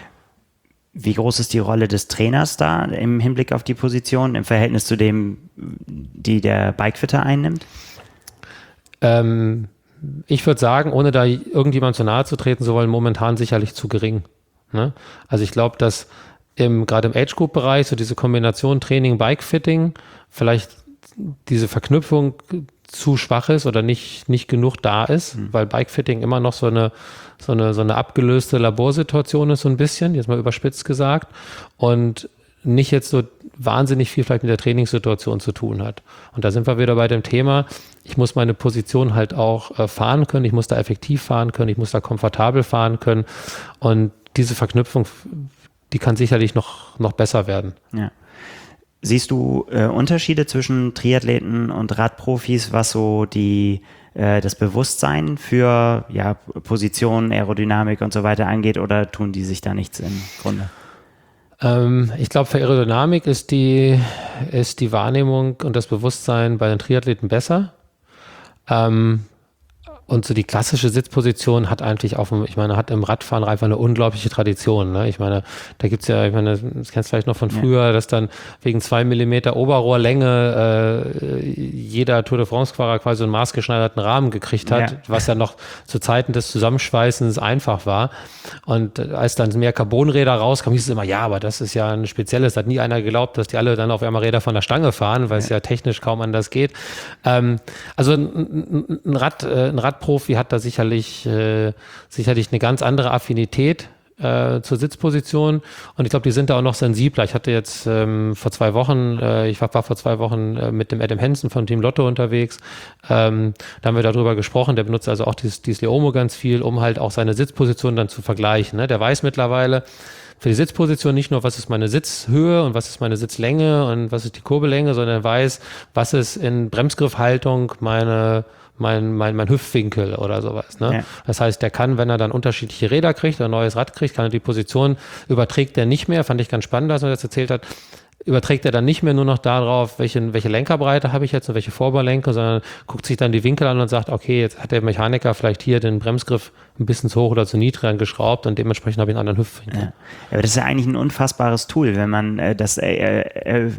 Wie groß ist die Rolle des Trainers da im Hinblick auf die Position, im Verhältnis zu dem, die der Bikefitter einnimmt? Ähm, Ich würde sagen, ohne da irgendjemand zu nahe zu treten zu wollen, momentan sicherlich zu gering. Ne? Also ich glaube, dass im, gerade im Age-Group-Bereich so diese Kombination Training-Bike-Fitting vielleicht diese Verknüpfung zu schwach ist oder nicht, nicht genug da ist, mhm. weil Bike-Fitting immer noch so eine, so eine, so eine abgelöste Laborsituation ist, so ein bisschen, jetzt mal überspitzt gesagt. Und nicht jetzt so wahnsinnig viel vielleicht mit der Trainingssituation zu tun hat. Und da sind wir wieder bei dem Thema, ich muss meine Position halt auch äh, fahren können, ich muss da effektiv fahren können, ich muss da komfortabel fahren können und diese Verknüpfung, die kann sicherlich noch, noch besser werden. Ja. Siehst du äh, Unterschiede zwischen Triathleten und Radprofis, was so die äh, das Bewusstsein für ja, Position, Aerodynamik und so weiter angeht, oder tun die sich da nichts im Grunde? Ähm, ich glaube, für Aerodynamik ist die, ist die Wahrnehmung und das Bewusstsein bei den Triathleten besser. Ähm, und so die klassische Sitzposition hat eigentlich auf dem, ich meine, hat im Radfahren einfach eine unglaubliche Tradition. Ne? Ich meine, da gibt's ja, ich meine, das kennst du vielleicht noch von früher, ja. dass dann wegen zwei Millimeter Oberrohrlänge äh, jeder Tour de France-Fahrer quasi so einen maßgeschneiderten Rahmen gekriegt hat, ja. was ja noch zu Zeiten des Zusammenschweißens einfach war. Und als dann mehr Carbonräder rauskamen, hieß es immer, ja, aber das ist ja ein spezielles, da hat nie einer geglaubt, dass die alle dann auf einmal Räder von der Stange fahren, weil ja. es ja technisch kaum anders geht. Ähm, also ein, ein Rad, äh, ein Rad Profi hat da sicherlich, äh, sicherlich eine ganz andere Affinität äh, zur Sitzposition und ich glaube, die sind da auch noch sensibler. Ich hatte jetzt ähm, vor zwei Wochen, äh, ich war, war vor zwei Wochen äh, mit dem Adam Hansen von Team Lotto unterwegs, ähm, da haben wir darüber gesprochen, der benutzt also auch dieses, dieses Leomo ganz viel, um halt auch seine Sitzposition dann zu vergleichen. Ne? Der weiß mittlerweile, für die Sitzposition nicht nur, was ist meine Sitzhöhe und was ist meine Sitzlänge und was ist die Kurbellänge, sondern er weiß, was ist in Bremsgriffhaltung meine Mein, mein, mein Hüftwinkel oder sowas. Ne? Ja. Das heißt, der kann, wenn er dann unterschiedliche Räder kriegt oder ein neues Rad kriegt, kann er die Position, überträgt er nicht mehr, fand ich ganz spannend, dass er das erzählt hat, überträgt er dann nicht mehr nur noch darauf, welche, welche Lenkerbreite habe ich jetzt und welche Vorderlenker, sondern guckt sich dann die Winkel an und sagt, okay, jetzt hat der Mechaniker vielleicht hier den Bremsgriff ein bisschen zu hoch oder zu niedrig geschraubt und dementsprechend habe ich einen anderen Hüftwinkel. Ja. Aber das ist ja eigentlich ein unfassbares Tool, wenn man äh, das äh, äh,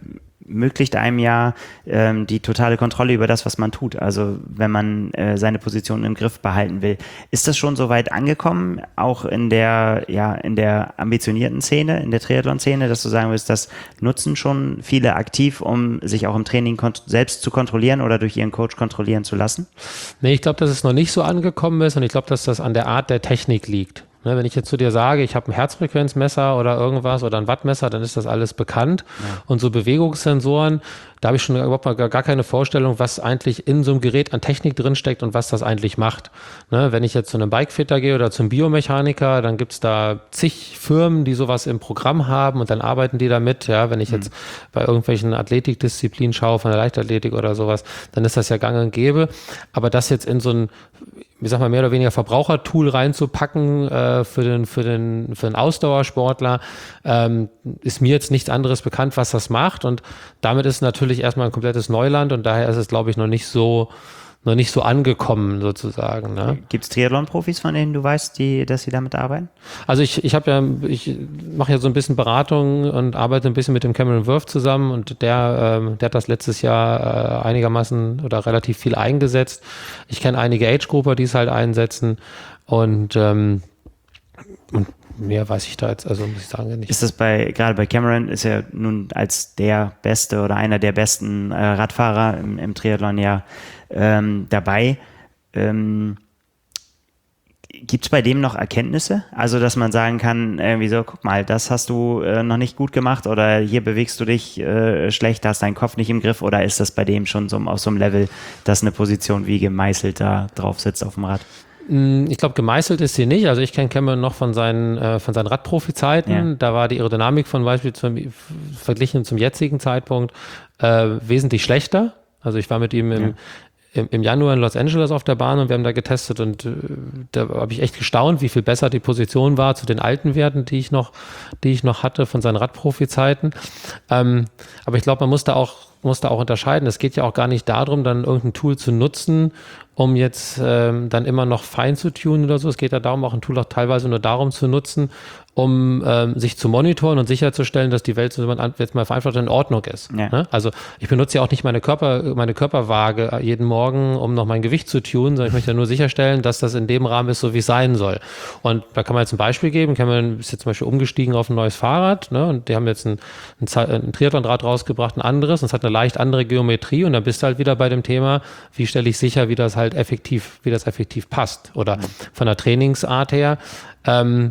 ermöglicht einem ja ähm, die totale Kontrolle über das, was man tut. Also wenn man äh, seine Position im Griff behalten will. Ist das schon so weit angekommen, auch in der, ja, in der ambitionierten Szene, in der Triathlon-Szene, dass du sagen willst, das nutzen schon viele aktiv, um sich auch im Training kont- selbst zu kontrollieren oder durch ihren Coach kontrollieren zu lassen? Nee, ich glaube, dass es noch nicht so angekommen ist und ich glaube, dass das an der Art der Technik liegt. Ne, wenn ich jetzt zu dir sage, ich habe ein Herzfrequenzmesser oder irgendwas oder ein Wattmesser, dann ist das alles bekannt. Ja. Und so Bewegungssensoren, da habe ich schon überhaupt mal gar keine Vorstellung, was eigentlich in so einem Gerät an Technik drinsteckt und was das eigentlich macht. Ne, wenn ich jetzt zu einem Bikefitter gehe oder zum Biomechaniker, dann gibt es da zig Firmen, die sowas im Programm haben und dann arbeiten die damit. Ja, wenn ich jetzt mhm. bei irgendwelchen Athletikdisziplinen schaue, von der Leichtathletik oder sowas, dann ist das ja gang und gäbe. Aber das jetzt in so ein, ich sag mal, mehr oder weniger Verbrauchertool reinzupacken äh, für den, für den, für den Ausdauersportler, ähm, ist mir jetzt nichts anderes bekannt, was das macht. Und damit ist natürlich erstmal ein komplettes Neuland und daher ist es, glaube ich, noch nicht so, noch nicht so angekommen sozusagen. Ne? Gibt es Triathlon-Profis, von denen du weißt, die, dass sie damit arbeiten? Also ich, ich habe ja, ich mache ja so ein bisschen Beratung und arbeite ein bisschen mit dem Cameron Wurf zusammen und der, ähm, der hat das letztes Jahr äh, einigermaßen oder relativ viel eingesetzt. Ich kenne einige Age-Grupper, die es halt einsetzen und, ähm, und mehr weiß ich da jetzt, also muss ich sagen, nicht. Ist das bei, gerade bei Cameron, ist er nun als der beste oder einer der besten äh, Radfahrer im, im Triathlon ja ähm, dabei. Ähm, Gibt es bei dem noch Erkenntnisse? Also, dass man sagen kann, irgendwie so, guck mal, das hast du äh, noch nicht gut gemacht oder hier bewegst du dich äh, schlecht, hast deinen Kopf nicht im Griff oder ist das bei dem schon so auf so einem Level, dass eine Position wie gemeißelt da drauf sitzt auf dem Rad? Ich glaube, gemeißelt ist sie nicht. Also ich kenne Cameron noch von seinen, äh, von seinen Radprofi-Zeiten. Ja. Da war die Aerodynamik von Beispiel zum, verglichen zum jetzigen Zeitpunkt äh, wesentlich schlechter. Also ich war mit ihm im, ja. im, im Januar in Los Angeles auf der Bahn und wir haben da getestet und äh, da habe ich echt gestaunt, wie viel besser die Position war zu den alten Werten, die ich noch, die ich noch hatte von seinen Radprofi-Zeiten. Ähm, aber ich glaube, man muss da auch muss da auch unterscheiden. Es geht ja auch gar nicht darum, dann irgendein Tool zu nutzen, um jetzt ähm, dann immer noch fein zu tunen oder so. Es geht ja darum, auch ein Tool auch teilweise nur darum zu nutzen, um ähm, sich zu monitoren und sicherzustellen, dass die Welt, so man jetzt mal vereinfacht, in Ordnung ist. Ja. Ne? Also ich benutze ja auch nicht meine Körper, meine Körperwaage jeden Morgen, um noch mein Gewicht zu tunen, sondern ich möchte ja nur sicherstellen, dass das in dem Rahmen ist, so wie es sein soll. Und da kann man jetzt ein Beispiel geben. Cameron ist jetzt zum Beispiel umgestiegen auf ein neues Fahrrad, ne? Und die haben jetzt ein, ein, ein Triathlonrad rausgebracht, ein anderes, und es hat eine leicht andere Geometrie und dann bist du halt wieder bei dem Thema, wie stelle ich sicher, wie das halt effektiv, wie das effektiv passt oder von der Trainingsart her. Ähm,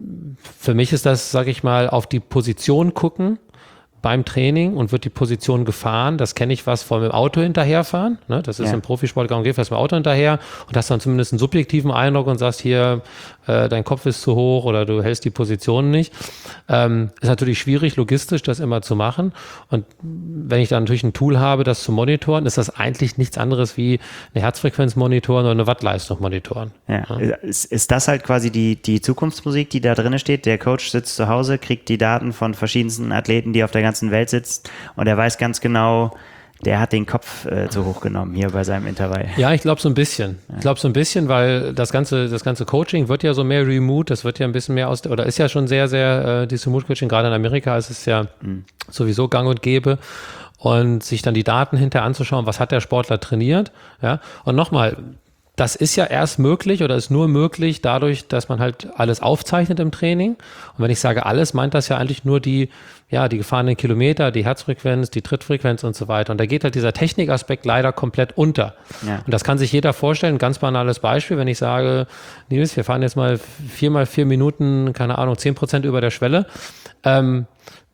Für mich ist das, sage ich mal, auf die Position gucken beim Training und wird die Position gefahren. Das kenne ich was von dem Auto hinterherfahren. Ne? Das ist ja im Profisport gang und gäbe, fährst mit dem Auto hinterher und hast dann zumindest einen subjektiven Eindruck und sagst hier, äh, dein Kopf ist zu hoch oder du hältst die Position nicht. Ähm, ist natürlich schwierig, logistisch das immer zu machen. Und wenn ich dann natürlich ein Tool habe, das zu monitoren, ist das eigentlich nichts anderes wie eine Herzfrequenz monitoren oder eine Wattleistung monitoren. Ja. Ja. Ist, ist das halt quasi die, die Zukunftsmusik, die da drin steht? Der Coach sitzt zu Hause, kriegt die Daten von verschiedensten Athleten, die auf der ganzen Welt sitzt und er weiß ganz genau, der hat den Kopf äh, zu hoch genommen hier bei seinem Intervall. Ja, ich glaube so ein bisschen. Ja. Ich glaube so ein bisschen, weil das ganze, das ganze Coaching wird ja so mehr remote, das wird ja ein bisschen mehr aus, oder ist ja schon sehr, sehr, äh, dieses Remote-Coaching, gerade in Amerika ist es ja mhm. sowieso gang und gäbe. Und sich dann die Daten hinterher anzuschauen, was hat der Sportler trainiert, ja. Und nochmal, das ist ja erst möglich oder ist nur möglich dadurch, dass man halt alles aufzeichnet im Training. Und wenn ich sage alles, meint das ja eigentlich nur die, ja, die gefahrenen Kilometer, die Herzfrequenz, die Trittfrequenz und so weiter. Und da geht halt dieser Technikaspekt leider komplett unter. Ja. Und das kann sich jeder vorstellen. Ein ganz banales Beispiel, wenn ich sage, Nils, wir fahren jetzt mal vier mal vier Minuten, keine Ahnung, zehn Prozent über der Schwelle. Ähm,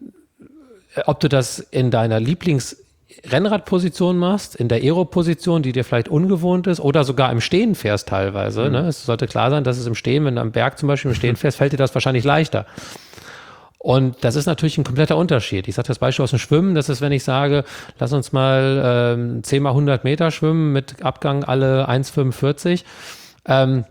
ob du das in deiner Lieblings- Rennradposition machst, in der Aero-Position, die dir vielleicht ungewohnt ist, oder sogar im Stehen fährst teilweise. Mhm. Ne? Es sollte klar sein, dass es im Stehen, wenn du am Berg zum Beispiel im Stehen fährst, fällt dir das wahrscheinlich leichter. Und das ist natürlich ein kompletter Unterschied. Ich sage das Beispiel aus dem Schwimmen, das ist, wenn ich sage, lass uns mal ähm, zehn mal hundert Meter schwimmen mit Abgang alle eins Komma fünfundvierzig. Ähm,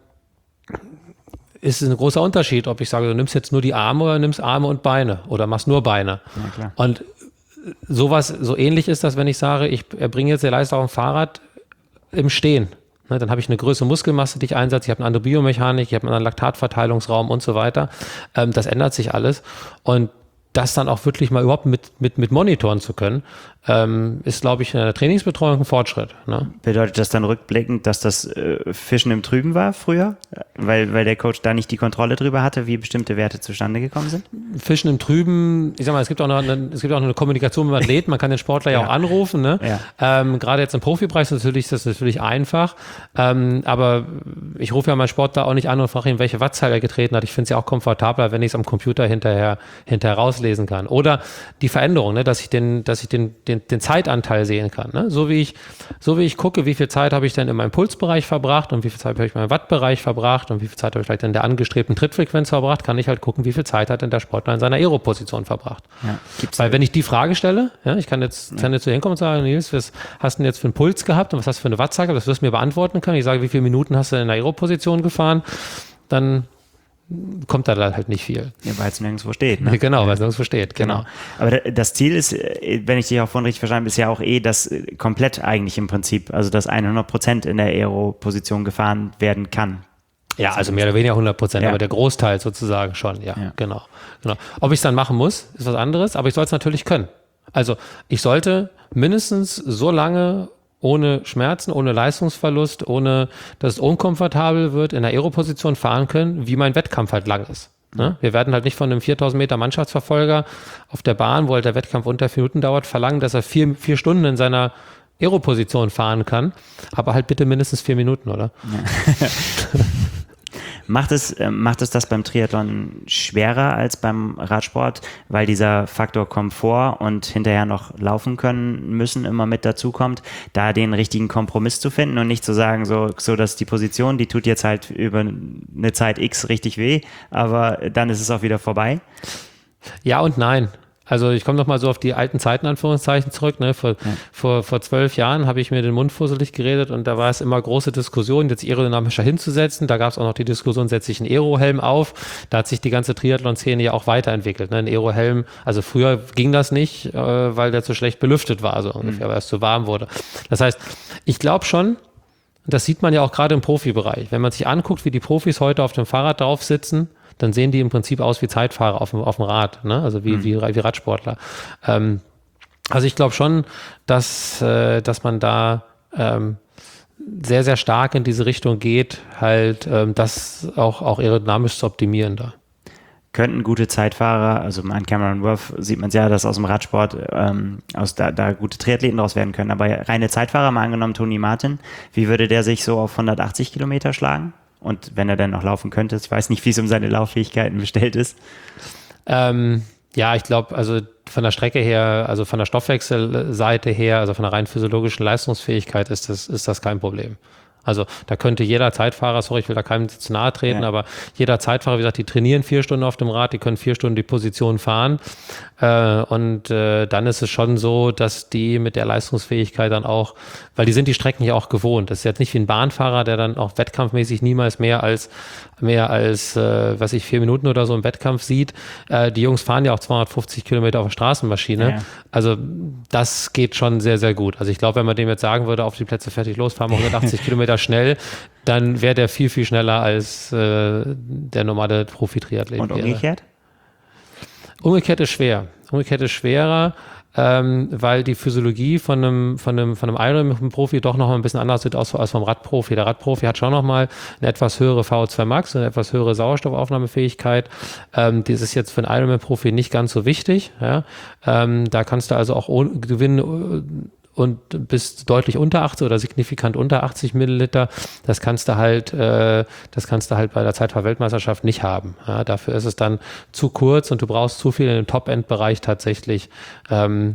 ist ein großer Unterschied, ob ich sage, du nimmst jetzt nur die Arme oder nimmst Arme und Beine oder machst nur Beine. Ja, klar. Und sowas, so ähnlich ist das, wenn ich sage, ich erbringe jetzt die Leistung auf dem Fahrrad im Stehen. Ne, dann habe ich eine größere Muskelmasse, die ich einsetze, ich habe eine andere Biomechanik, ich habe einen anderen Laktatverteilungsraum und so weiter. Ähm, das ändert sich alles. Und das dann auch wirklich mal überhaupt mit, mit, mit monitoren zu können, ähm, ist, glaube ich, in der Trainingsbetreuung ein Fortschritt. Ne? Bedeutet das dann rückblickend, dass das äh, Fischen im Trüben war früher? Weil, weil der Coach da nicht die Kontrolle drüber hatte, wie bestimmte Werte zustande gekommen sind? Fischen im Trüben, ich sag mal, es gibt auch noch eine, es gibt auch noch eine Kommunikation mit Athleten, man kann den Sportler ja, ja auch anrufen. Ne? Ja. Ähm, gerade jetzt im Profibereich ist natürlich, das ist natürlich einfach, ähm, aber ich rufe ja meinen Sportler auch nicht an und frage ihn, welche Wattzahl er getreten hat. Ich finde es ja auch komfortabler, wenn ich es am Computer hinterher, hinterher rauslesen kann. Oder die Veränderung, ne? dass ich den, dass ich den, den, den Zeitanteil sehen kann. Ne? So wie ich, so wie ich gucke, wie viel Zeit habe ich denn in meinem Pulsbereich verbracht und wie viel Zeit habe ich in meinem Wattbereich verbracht und wie viel Zeit habe ich vielleicht in der angestrebten Trittfrequenz verbracht, kann ich halt gucken, wie viel Zeit hat denn der Sportler in seiner Aero-Position verbracht. Ja. Weil wenn ich die Frage stelle, ja, ich kann jetzt, ja. kann jetzt so hinkommen und sagen, Nils, was hast du denn jetzt für einen Puls gehabt und was hast du für eine Wattzahl gehabt, das wirst du mir beantworten können. Ich sage, wie viele Minuten hast du in der Aero-Position gefahren, dann kommt da halt nicht viel. Ja, weil es nirgendwo steht. Ne? Genau, weil es nirgendwo steht, genau. genau. Aber das Ziel ist, wenn ich dich auch vorhin richtig verstanden habe, ist ja auch eh, dass komplett eigentlich im Prinzip, also dass hundert Prozent in der Aero-Position gefahren werden kann. Ja, also mehr oder weniger hundert Prozent, ja. aber der Großteil sozusagen schon, ja, ja. Genau, genau. Ob ich es dann machen muss, ist was anderes, aber ich soll es natürlich können. Also ich sollte mindestens so lange ohne Schmerzen, ohne Leistungsverlust, ohne dass es unkomfortabel wird, in der Aero-Position fahren können, wie mein Wettkampf halt lang ist. Ne? Wir werden halt nicht von einem viertausend Meter Mannschaftsverfolger auf der Bahn, wo halt der Wettkampf unter vier Minuten dauert, verlangen, dass er vier, vier Stunden in seiner Aero-Position fahren kann, aber halt bitte mindestens vier Minuten, oder? Ja. Macht es, macht es das beim Triathlon schwerer als beim Radsport, weil dieser Faktor Komfort und hinterher noch laufen können müssen immer mit dazu kommt, da den richtigen Kompromiss zu finden und nicht zu sagen, so, so dass die Position, die tut jetzt halt über eine Zeit X richtig weh, aber dann ist es auch wieder vorbei? Ja und nein. Also ich komme noch mal so auf die alten Zeiten, Anführungszeichen, zurück. Ne? Vor, ja. vor, vor zwölf Jahren habe ich mir den Mund fusselig geredet und da war es immer große Diskussion, jetzt aerodynamischer hinzusetzen. Da gab es auch noch die Diskussion, setze ich einen Aerohelm auf. Da hat sich die ganze Triathlon-Szene ja auch weiterentwickelt. Ne? Ein Aerohelm, also früher ging das nicht, äh, weil der zu schlecht belüftet war, so ungefähr, mhm. weil es zu warm wurde. Das heißt, ich glaube schon, das sieht man ja auch gerade im Profibereich. Wenn man sich anguckt, wie die Profis heute auf dem Fahrrad drauf sitzen, dann sehen die im Prinzip aus wie Zeitfahrer auf dem, auf dem Rad, ne? Also wie, mhm. wie, wie Radsportler. Ähm, also ich glaube schon, dass, äh, dass man da ähm, sehr, sehr stark in diese Richtung geht, halt ähm, das auch, auch aerodynamisch zu optimieren da. Könnten gute Zeitfahrer, also an Cameron Worth sieht man es ja, dass aus dem Radsport ähm, aus da, da gute Triathleten draus werden können, aber reine Zeitfahrer, mal angenommen Toni Martin, wie würde der sich so auf hundertachtzig Kilometer schlagen? Und wenn er dann noch laufen könnte, ich weiß nicht, wie es um seine Lauffähigkeiten bestellt ist. Ähm, ja, ich glaube, also von der Strecke her, also von der Stoffwechselseite her, also von der rein physiologischen Leistungsfähigkeit ist das, ist das kein Problem. Also da könnte jeder Zeitfahrer, sorry, ich will da keinem zu nahe treten, ja. aber jeder Zeitfahrer, wie gesagt, die trainieren vier Stunden auf dem Rad, die können vier Stunden die Position fahren äh, und äh, dann ist es schon so, dass die mit der Leistungsfähigkeit dann auch, weil die sind die Strecken ja auch gewohnt. Das ist jetzt nicht wie ein Bahnfahrer, der dann auch wettkampfmäßig niemals mehr als mehr als, äh, was ich, vier Minuten oder so im Wettkampf sieht. Äh, die Jungs fahren ja auch zweihundertfünfzig Kilometer auf der Straßenmaschine. Ja. Also das geht schon sehr, sehr gut. Also ich glaube, wenn man dem jetzt sagen würde, auf die Plätze fertig los, fahren wir hundertachtzig Kilometer schnell, dann wäre der viel, viel schneller als äh, der normale Profi-Triathlet. Und umgekehrt? Wäre. Umgekehrt ist schwer. Umgekehrt ist schwerer, ähm, weil die Physiologie von einem, von einem, von einem Ironman-Profi doch noch ein bisschen anders sieht aus als vom Radprofi. Der Radprofi hat schon noch mal eine etwas höhere V O zwei Max, eine etwas höhere Sauerstoffaufnahmefähigkeit. Ähm, das ist jetzt für einen Ironman-Profi nicht ganz so wichtig. Ja? Ähm, da kannst du also auch ohne, gewinnen und bis deutlich unter achtzig oder signifikant unter achtzig Milliliter, das kannst du halt, äh, das kannst du halt bei der Zeitfahr-Weltmeisterschaft nicht haben. Ja, dafür ist es dann zu kurz und du brauchst zu viel in dem Top-End-Bereich tatsächlich. Ähm,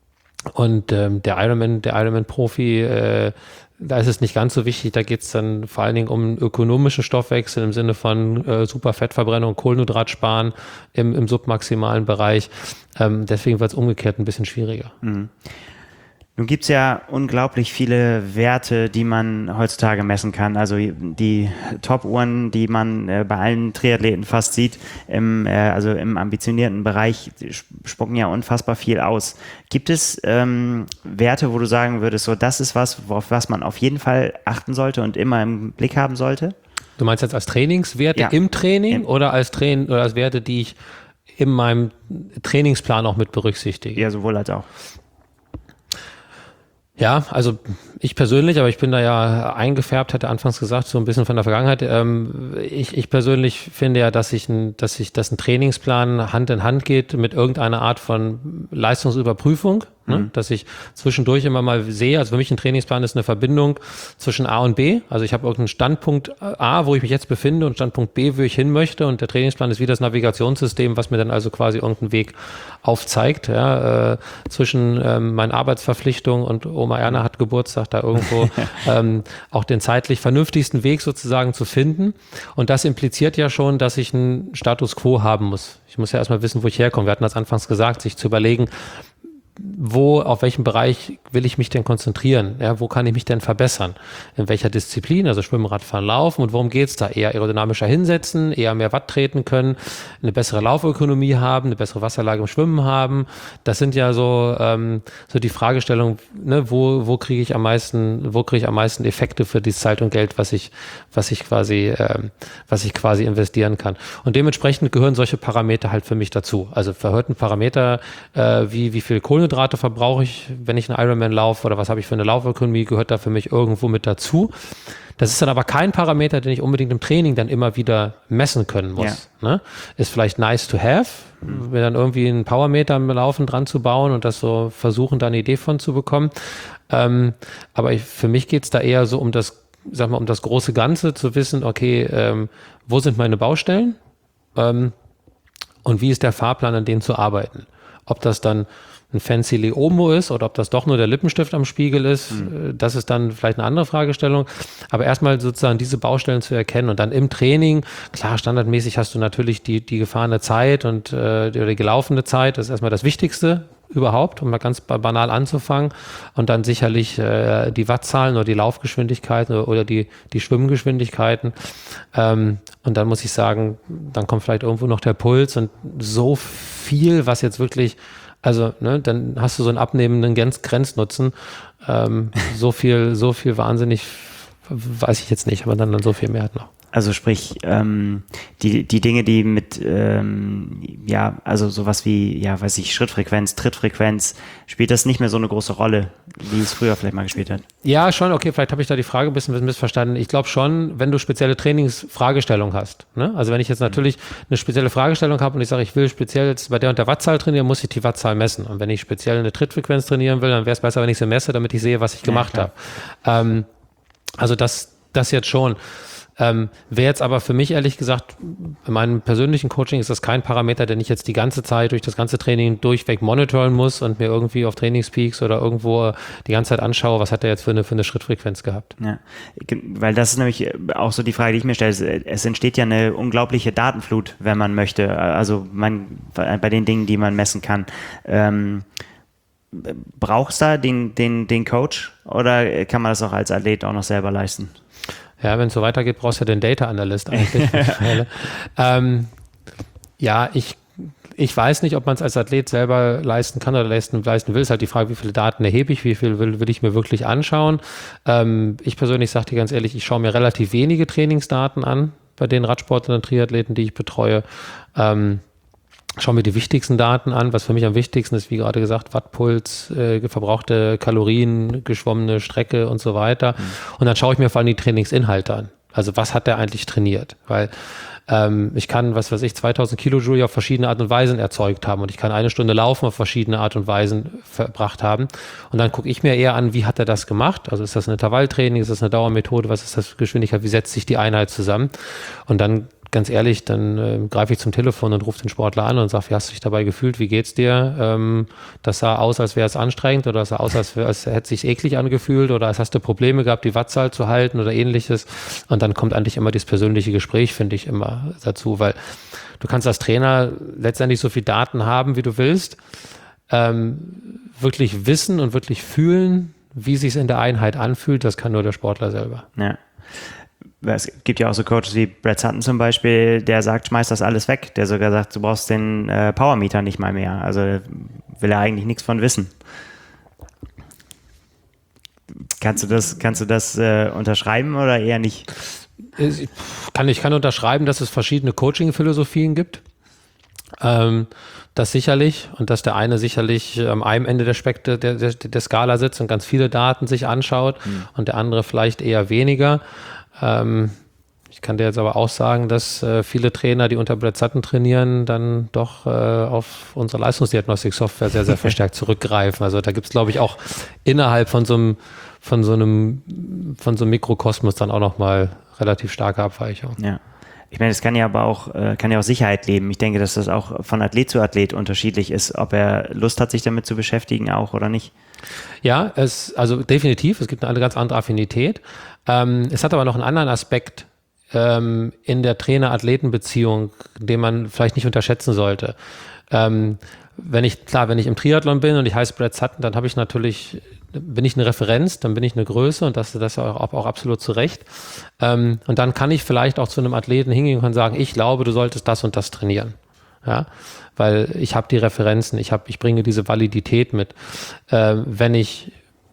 und ähm, der Ironman, der Ironman-Profi, äh, da ist es nicht ganz so wichtig, da geht es dann vor allen Dingen um ökonomischen Stoffwechsel im Sinne von äh, Superfettverbrennung, Kohlenhydrat sparen im, im submaximalen Bereich. Ähm, deswegen wird es umgekehrt ein bisschen schwieriger. Mhm. Nun gibt es ja unglaublich viele Werte, die man heutzutage messen kann. Also die Top-Uhren, die man äh, bei allen Triathleten fast sieht, im, äh, also im ambitionierten Bereich, spucken ja unfassbar viel aus. Gibt es ähm, Werte, wo du sagen würdest, so das ist was, auf was man auf jeden Fall achten sollte und immer im Blick haben sollte? Du meinst jetzt als Trainingswerte ja. im Training Im oder als Train oder als Werte, die ich in meinem Trainingsplan auch mit berücksichtige. Ja, sowohl als auch. Ja, also ich persönlich, aber ich bin da ja eingefärbt, hatte anfangs gesagt, so ein bisschen von der Vergangenheit. Ähm, ich, ich persönlich finde ja, dass ich ein, dass ich, dass ein Trainingsplan Hand in Hand geht mit irgendeiner Art von Leistungsüberprüfung, mhm. ne? Dass ich zwischendurch immer mal sehe, also für mich ein Trainingsplan ist eine Verbindung zwischen A und B. Also ich habe irgendeinen Standpunkt A, wo ich mich jetzt befinde, und Standpunkt B, wo ich hin möchte, und der Trainingsplan ist wie das Navigationssystem, was mir dann also quasi irgendeinen Weg aufzeigt, ja, äh, zwischen ähm, meinen Arbeitsverpflichtungen und Oma Erna hat Geburtstag, da irgendwo ähm, auch den zeitlich vernünftigsten Weg sozusagen zu finden. Und das impliziert ja schon, dass ich einen Status quo haben muss. Ich muss ja erstmal wissen, wo ich herkomme. Wir hatten das anfangs gesagt, sich zu überlegen, wo, auf welchem Bereich will ich mich denn konzentrieren? Ja, wo kann ich mich denn verbessern? In welcher Disziplin? Also Schwimmen, Radfahren, Laufen. Und worum geht's da? Eher aerodynamischer hinsetzen, eher mehr Watt treten können, eine bessere Laufökonomie haben, eine bessere Wasserlage im Schwimmen haben. Das sind ja so, ähm, so die Fragestellungen, ne, wo, wo kriege ich am meisten, wo kriege ich am meisten Effekte für die Zeit und Geld, was ich, was ich quasi, ähm, was ich quasi investieren kann. Und dementsprechend gehören solche Parameter halt für mich dazu. Also verhörten Parameter, äh, wie, wie viel Kohlenhydrate Kohlenhydrate verbrauche ich, wenn ich einen Ironman laufe, oder was habe ich für eine Laufökonomie, gehört da für mich irgendwo mit dazu. Das ist dann aber kein Parameter, den ich unbedingt im Training dann immer wieder messen können muss. Ja. Ne? Ist vielleicht nice to have, mhm. mir dann irgendwie einen Powermeter im Laufen dran zu bauen und das so versuchen, da eine Idee von zu bekommen. Ähm, aber ich, für mich geht es da eher so um das, sag mal, um das große Ganze, zu wissen, okay, ähm, wo sind meine Baustellen ähm, und wie ist der Fahrplan, an denen zu arbeiten. Ob das dann ein fancy Leomo ist oder ob das doch nur der Lippenstift am Spiegel ist, mhm. das ist dann vielleicht eine andere Fragestellung. Aber erstmal sozusagen diese Baustellen zu erkennen und dann im Training, klar, standardmäßig hast du natürlich die, die gefahrene Zeit und äh, die, die gelaufene Zeit, das ist erstmal das Wichtigste überhaupt, um mal ganz banal anzufangen, und dann sicherlich äh, die Wattzahlen oder die Laufgeschwindigkeiten oder, oder die, die Schwimmgeschwindigkeiten. Ähm, und dann muss ich sagen, dann kommt vielleicht irgendwo noch der Puls und so viel, was jetzt wirklich, also ne, dann hast du so einen abnehmenden Grenz- Grenznutzen. Ähm, so viel, so viel wahnsinnig, weiß ich jetzt nicht, aber dann, dann so viel mehr halt noch. Also sprich, ähm, die, die Dinge, die mit, ähm, ja, also sowas wie, ja, weiß ich, Schrittfrequenz, Trittfrequenz, spielt das nicht mehr so eine große Rolle, wie es früher vielleicht mal gespielt hat? Ja, schon, okay, vielleicht habe ich da die Frage ein bisschen missverstanden. Ich glaube schon, wenn du spezielle Trainingsfragestellungen hast, ne? Also wenn ich jetzt natürlich eine spezielle Fragestellung habe und ich sage, ich will speziell jetzt bei der und der Wattzahl trainieren, muss ich die Wattzahl messen. Und wenn ich speziell eine Trittfrequenz trainieren will, dann wäre es besser, wenn ich sie messe, damit ich sehe, was ich gemacht ja, habe. Ähm, also das, das jetzt schon. Ähm, wäre jetzt aber für mich ehrlich gesagt, in meinem persönlichen Coaching ist das kein Parameter, den ich jetzt die ganze Zeit durch das ganze Training durchweg monitoren muss und mir irgendwie auf Trainingspeaks oder irgendwo die ganze Zeit anschaue, was hat er jetzt für eine, für eine Schrittfrequenz gehabt. Ja, weil das ist nämlich auch so die Frage, die ich mir stelle. Es entsteht ja eine unglaubliche Datenflut, wenn man möchte, also man, bei den Dingen, die man messen kann. Ähm, brauchst du da den, den, den Coach oder kann man das auch als Athlet auch noch selber leisten? Ja, wenn es so weitergeht, brauchst du ja den Data Analyst eigentlich. ähm, ja, ich, ich weiß nicht, ob man es als Athlet selber leisten kann oder leisten, leisten will. Es ist halt die Frage, wie viele Daten erhebe ich, wie viel will, will ich mir wirklich anschauen. Ähm, ich persönlich sage dir ganz ehrlich, ich schaue mir relativ wenige Trainingsdaten an bei den Radsportlern und Triathleten, die ich betreue. Ähm, Schauen wir die wichtigsten Daten an. Was für mich am wichtigsten ist, wie gerade gesagt, Wattpuls, äh, verbrauchte Kalorien, geschwommene Strecke und so weiter. Mhm. Und dann schaue ich mir vor allem die Trainingsinhalte an. Also was hat der eigentlich trainiert? Weil ähm, ich kann, was weiß ich, zweitausend Kilojoule auf verschiedene Art und Weisen erzeugt haben und ich kann eine Stunde Laufen auf verschiedene Art und Weisen verbracht haben. Und dann gucke ich mir eher an, wie hat er das gemacht? Also ist das ein Intervalltraining, ist das eine Dauermethode, was ist das für Geschwindigkeit, wie setzt sich die Einheit zusammen? Und dann ganz ehrlich, dann äh, greife ich zum Telefon und rufe den Sportler an und sage, wie hast du dich dabei gefühlt, wie geht's dir? Ähm, das sah aus, als wäre es anstrengend oder das sah aus, als, als hätte es sich eklig angefühlt oder als hast du Probleme gehabt, die Wattzahl zu halten oder ähnliches. Und dann kommt eigentlich immer das persönliche Gespräch, finde ich, immer dazu, weil du kannst als Trainer letztendlich so viel Daten haben, wie du willst, ähm, wirklich wissen und wirklich fühlen, wie es sich in der Einheit anfühlt, das kann nur der Sportler selber. Ja. Es gibt ja auch so Coaches wie Brad Sutton zum Beispiel, der sagt, schmeiß das alles weg. Der sogar sagt, du brauchst den äh, Powermeter nicht mal mehr. Also will er eigentlich nichts von wissen. Kannst du das, kannst du das äh, unterschreiben oder eher nicht? Ich kann, ich kann unterschreiben, dass es verschiedene Coaching-Philosophien gibt. Ähm, das sicherlich und dass der eine sicherlich am einem Ende der Spektre der, der, der Skala sitzt und ganz viele Daten sich anschaut mhm. und der andere vielleicht eher weniger. Ähm, ich kann dir jetzt aber auch sagen, dass äh, viele Trainer, die unter Brad Sutton trainieren, dann doch äh, auf unsere Leistungsdiagnostik-Software sehr, sehr verstärkt zurückgreifen. Also da gibt es, glaube ich, auch innerhalb von so einem von so einem von so einem Mikrokosmos dann auch nochmal relativ starke Abweichungen. Ja. Ich meine, es kann ja aber auch, äh, kann ja auch Sicherheit leben. Ich denke, dass das auch von Athlet zu Athlet unterschiedlich ist, ob er Lust hat, sich damit zu beschäftigen auch oder nicht. Ja, es, also definitiv, es gibt eine ganz andere Affinität. Ähm, es hat aber noch einen anderen Aspekt ähm, in der Trainer-Athleten-Beziehung, den man vielleicht nicht unterschätzen sollte. Ähm, wenn ich, klar, wenn ich im Triathlon bin und ich heiße Brad Sutton, dann habe ich natürlich, bin ich eine Referenz, dann bin ich eine Größe und das, das auch, auch absolut zu Recht. Ähm, und dann kann ich vielleicht auch zu einem Athleten hingehen und sagen, ich glaube, du solltest das und das trainieren. Ja, weil ich habe die Referenzen, ich habe, ich bringe diese Validität mit. Ähm, wenn ich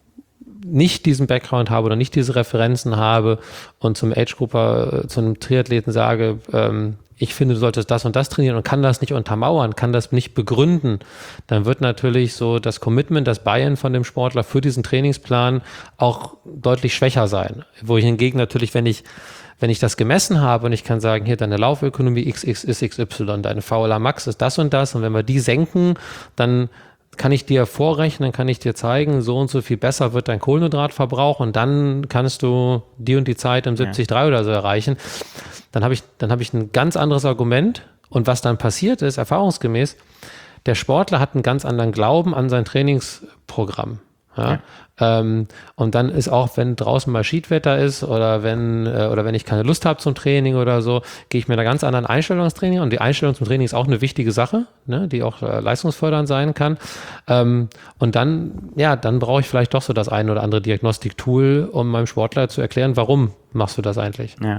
nicht diesen Background habe oder nicht diese Referenzen habe und zum Age-Grupper, äh, zu einem Triathleten sage, ähm, ich finde, du solltest das und das trainieren und kann das nicht untermauern, kann das nicht begründen, dann wird natürlich so das Commitment, das Buy-in von dem Sportler für diesen Trainingsplan auch deutlich schwächer sein. Wo ich hingegen natürlich, wenn ich wenn ich das gemessen habe und ich kann sagen, hier deine Laufökonomie X X ist X Y, deine V L A Max ist das und das und wenn wir die senken, dann kann ich dir vorrechnen, kann ich dir zeigen, so und so viel besser wird dein Kohlenhydratverbrauch und dann kannst du die und die Zeit im siebzig Komma drei oder so erreichen. Dann habe ich, dann habe ich ein ganz anderes Argument und was dann passiert ist, erfahrungsgemäß, der Sportler hat einen ganz anderen Glauben an sein Trainingsprogramm. Ja? Ja. Ähm, und dann ist auch, wenn draußen mal Schiedwetter ist oder wenn, äh, oder wenn ich keine Lust habe zum Training oder so, gehe ich mit einer ganz anderen Einstellung ins Training und die Einstellung zum Training ist auch eine wichtige Sache, ne, die auch äh, leistungsfördernd sein kann. Ähm, und dann, ja, dann brauche ich vielleicht doch so das ein oder andere Diagnostik-Tool, um meinem Sportler zu erklären, warum machst du das eigentlich? Ja.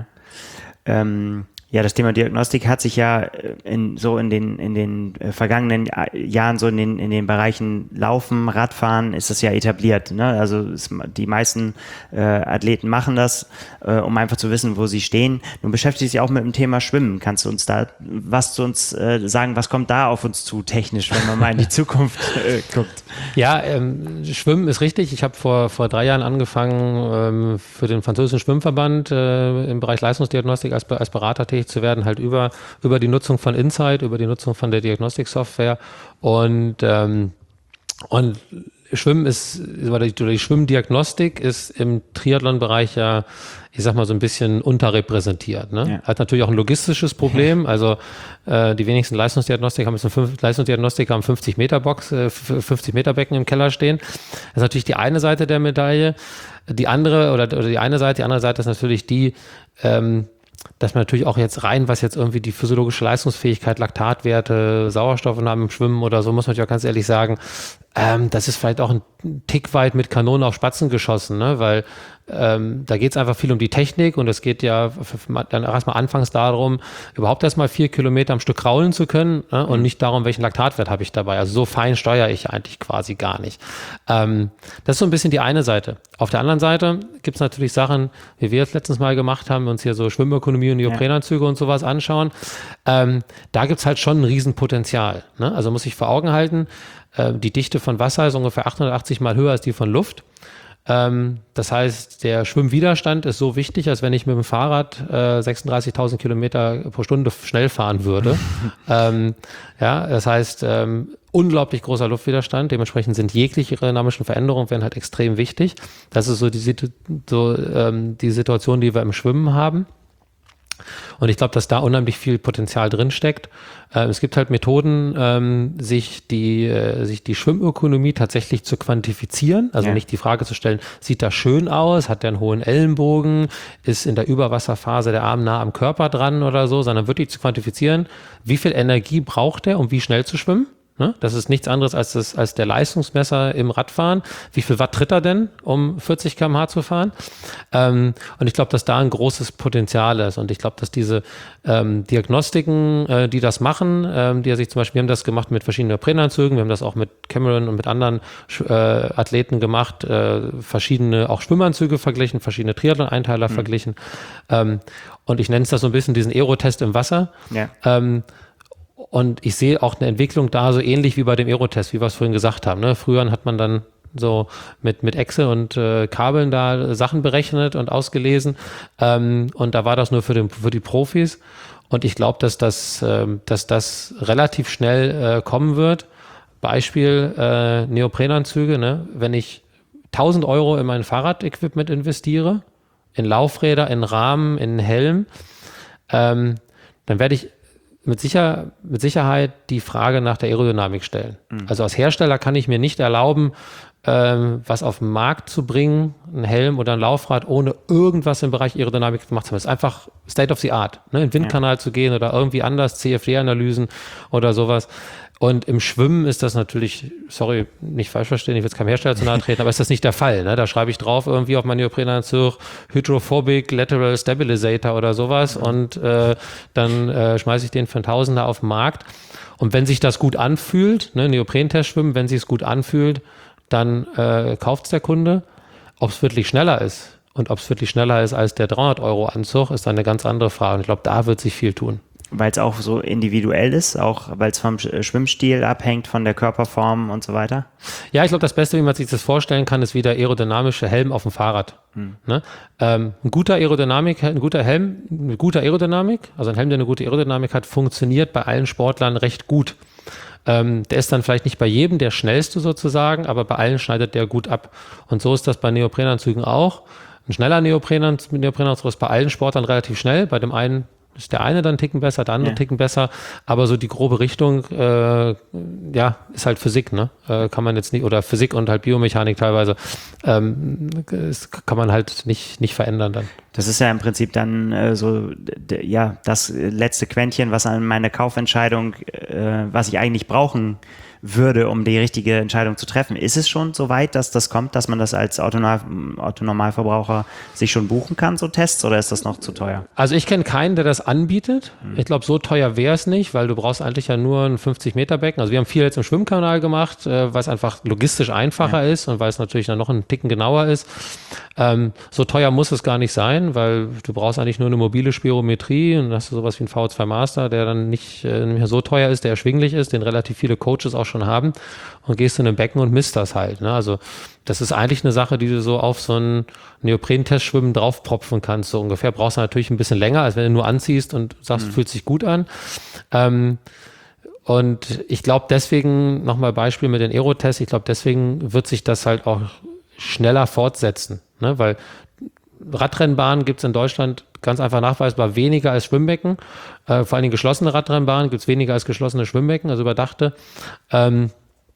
Ähm, ja, das Thema Diagnostik hat sich ja in, so in den, in den vergangenen Jahren so in den, in den Bereichen Laufen, Radfahren ist das ja etabliert, ne? Also es, die meisten äh, Athleten machen das, äh, um einfach zu wissen, wo sie stehen. Du beschäftigst dich auch mit dem Thema Schwimmen. Kannst du uns da was zu uns äh, sagen, was kommt da auf uns zu technisch, wenn man mal in die Zukunft äh, guckt? Ja, ähm, Schwimmen ist richtig. Ich habe vor, vor drei Jahren angefangen, ähm, für den französischen Schwimmverband äh, im Bereich Leistungsdiagnostik als, als Berater tätig zu werden, halt über, über die Nutzung von Insight, über die Nutzung von der Diagnostiksoftware und, ähm, und Schwimmen ist, oder die, die Schwimmdiagnostik ist im Triathlon-Bereich ja, ich sag mal, so ein bisschen unterrepräsentiert. Ne? Ja. Hat natürlich auch ein logistisches Problem. Also äh, die wenigsten Leistungsdiagnostiker haben jetzt fünf, Leistungsdiagnostiker haben fünfzig Meter Box, äh, fünfzig Meter Becken im Keller stehen. Das ist natürlich die eine Seite der Medaille. Die andere oder, oder die eine Seite, die andere Seite ist natürlich die, ähm, dass man natürlich auch jetzt rein, was jetzt irgendwie die physiologische Leistungsfähigkeit, Laktatwerte, Sauerstoffaufnahme im Schwimmen oder so, muss man natürlich auch ganz ehrlich sagen, ähm, das ist vielleicht auch ein Tick weit mit Kanonen auf Spatzen geschossen, ne? Weil ähm, da geht es einfach viel um die Technik und es geht ja dann erstmal anfangs darum, überhaupt erstmal vier Kilometer am Stück kraulen zu können, ne? Und nicht darum, welchen Laktatwert habe ich dabei. Also so fein steuere ich eigentlich quasi gar nicht. Ähm, das ist so ein bisschen die eine Seite. Auf der anderen Seite gibt es natürlich Sachen, wie wir es letztens mal gemacht haben, uns hier so Schwimmökonomie und Neoprenanzüge ja. und sowas anschauen. Ähm, da gibt es halt schon ein Riesenpotenzial. Ne? Also muss ich vor Augen halten, äh, die Dichte von Wasser ist ungefähr achthundertachtzig Mal höher als die von Luft. Ähm, das heißt, der Schwimmwiderstand ist so wichtig, als wenn ich mit dem Fahrrad äh, sechsunddreißigtausend Kilometer pro Stunde schnell fahren würde. ähm, ja, das heißt, ähm, unglaublich großer Luftwiderstand. Dementsprechend sind jegliche aerodynamischen Veränderungen werden halt extrem wichtig. Das ist so die, so, ähm, die Situation, die wir im Schwimmen haben. Und ich glaube, dass da unheimlich viel Potenzial drin steckt. Ähm, es gibt halt Methoden, ähm, sich die äh, sich die Schwimmökonomie tatsächlich zu quantifizieren. Also ja. nicht die Frage zu stellen, sieht das schön aus, hat der einen hohen Ellenbogen, ist in der Überwasserphase der Arm nah am Körper dran oder so, sondern wirklich zu quantifizieren, wie viel Energie braucht er, um wie schnell zu schwimmen. Das ist nichts anderes als, das, als der Leistungsmesser im Radfahren. Wie viel Watt tritt er denn, um vierzig Kilometer pro Stunde zu fahren? Ähm, und ich glaube, dass da ein großes Potenzial ist. Und ich glaube, dass diese ähm, Diagnostiken, äh, die das machen, ähm, die ja sich zum Beispiel, wir haben das gemacht mit verschiedenen Neoprenanzügen, wir haben das auch mit Cameron und mit anderen äh, Athleten gemacht, äh, verschiedene auch Schwimmanzüge verglichen, verschiedene Triathlon-Einteiler mhm. verglichen. Ähm, und ich nenne es das so ein bisschen diesen Aerotest im Wasser. Ja. Ähm, Und ich sehe auch eine Entwicklung da, so ähnlich wie bei dem Aerotest, wie wir es vorhin gesagt haben. Ne? Früher hat man dann so mit, mit Excel und äh, Kabeln da Sachen berechnet und ausgelesen. Ähm, und da war das nur für, den, für die Profis. Und ich glaube, dass das, äh, dass das relativ schnell äh, kommen wird. Beispiel äh, Neoprenanzüge. Ne? Wenn ich tausend Euro in mein Fahrradequipment investiere, in Laufräder, in Rahmen, in Helm, ähm, dann werde ich mit, sicher, mit Sicherheit die Frage nach der Aerodynamik stellen. Mhm. Also als Hersteller kann ich mir nicht erlauben, ähm, was auf den Markt zu bringen, ein Helm oder ein Laufrad, ohne irgendwas im Bereich Aerodynamik gemacht zu haben. Das ist einfach State of the Art, ne? In den Windkanal ja. zu gehen oder irgendwie anders, C F D-Analysen oder sowas. Und im Schwimmen ist das natürlich, sorry, nicht falsch verstehen, ich will jetzt keinem Hersteller zu nahe treten, aber ist das nicht der Fall. Ne? Da schreibe ich drauf irgendwie auf meinen Neoprenanzug Hydrophobic Lateral Stabilizator oder sowas und äh, dann äh, schmeiße ich den für einen Tausender auf den Markt. Und wenn sich das gut anfühlt, ne, Neoprentest schwimmen, wenn sich es gut anfühlt, dann äh, kauft es der Kunde. Ob es wirklich schneller ist und ob es wirklich schneller ist als der dreihundert Euro Anzug, ist dann eine ganz andere Frage. Und ich glaube, da wird sich viel tun. Weil es auch so individuell ist, auch weil es vom Schwimmstil abhängt, von der Körperform und so weiter? Ja, ich glaube, das Beste, wie man sich das vorstellen kann, ist wie der aerodynamische Helm auf dem Fahrrad. Hm. Ne? Ähm, ein guter Aerodynamik, ein guter Helm, eine gute Aerodynamik, also ein Helm, der eine gute Aerodynamik hat, funktioniert bei allen Sportlern recht gut. Ähm, der ist dann vielleicht nicht bei jedem der schnellste sozusagen, aber bei allen schneidet der gut ab. Und so ist das bei Neoprenanzügen auch. Ein schneller Neoprenanzug, Neoprenanzug ist bei allen Sportlern relativ schnell, bei dem einen ist der eine dann einen Ticken besser, der andere einen ja. Ticken besser, aber so die grobe Richtung, äh, ja, ist halt Physik, ne? Äh, kann man jetzt nicht, oder Physik und halt Biomechanik teilweise, ähm, das kann man halt nicht, nicht verändern dann. Das ist ja im Prinzip dann äh, so, d- ja, das letzte Quäntchen, was an meine Kaufentscheidung, äh, was ich eigentlich brauchen würde, um die richtige Entscheidung zu treffen. Ist es schon so weit, dass das kommt, dass man das als Autonormalverbraucher sich schon buchen kann, so Tests, oder ist das noch zu teuer? Also ich kenne keinen, der das anbietet. Hm. Ich glaube, so teuer wäre es nicht, weil du brauchst eigentlich ja nur ein fünfzig Meter Becken. Also wir haben viel jetzt im Schwimmkanal gemacht, äh, weil es einfach logistisch einfacher ja. ist und weil es natürlich dann noch einen Ticken genauer ist. Ähm, so teuer muss es gar nicht sein, weil du brauchst eigentlich nur eine mobile Spirometrie und hast du sowas wie ein V O zwei Master, der dann nicht, äh, nicht mehr so teuer ist, der erschwinglich ist, den relativ viele Coaches auch schon haben, und gehst in ein Becken und misst das halt. Ne? Also das ist eigentlich eine Sache, die du so auf so ein Neoprentest-Schwimmen draufpropfen kannst. So ungefähr brauchst du natürlich ein bisschen länger, als wenn du nur anziehst und sagst, mhm. fühlt sich gut an. Ähm, und ich glaube deswegen, nochmal Beispiel mit den Aerotests, ich glaube deswegen wird sich das halt auch schneller fortsetzen. Ne? Weil Radrennbahnen gibt es in Deutschland ganz einfach nachweisbar weniger als Schwimmbecken. Äh, vor allem geschlossene Radrennbahnen gibt es weniger als geschlossene Schwimmbecken, also überdachte. Ähm,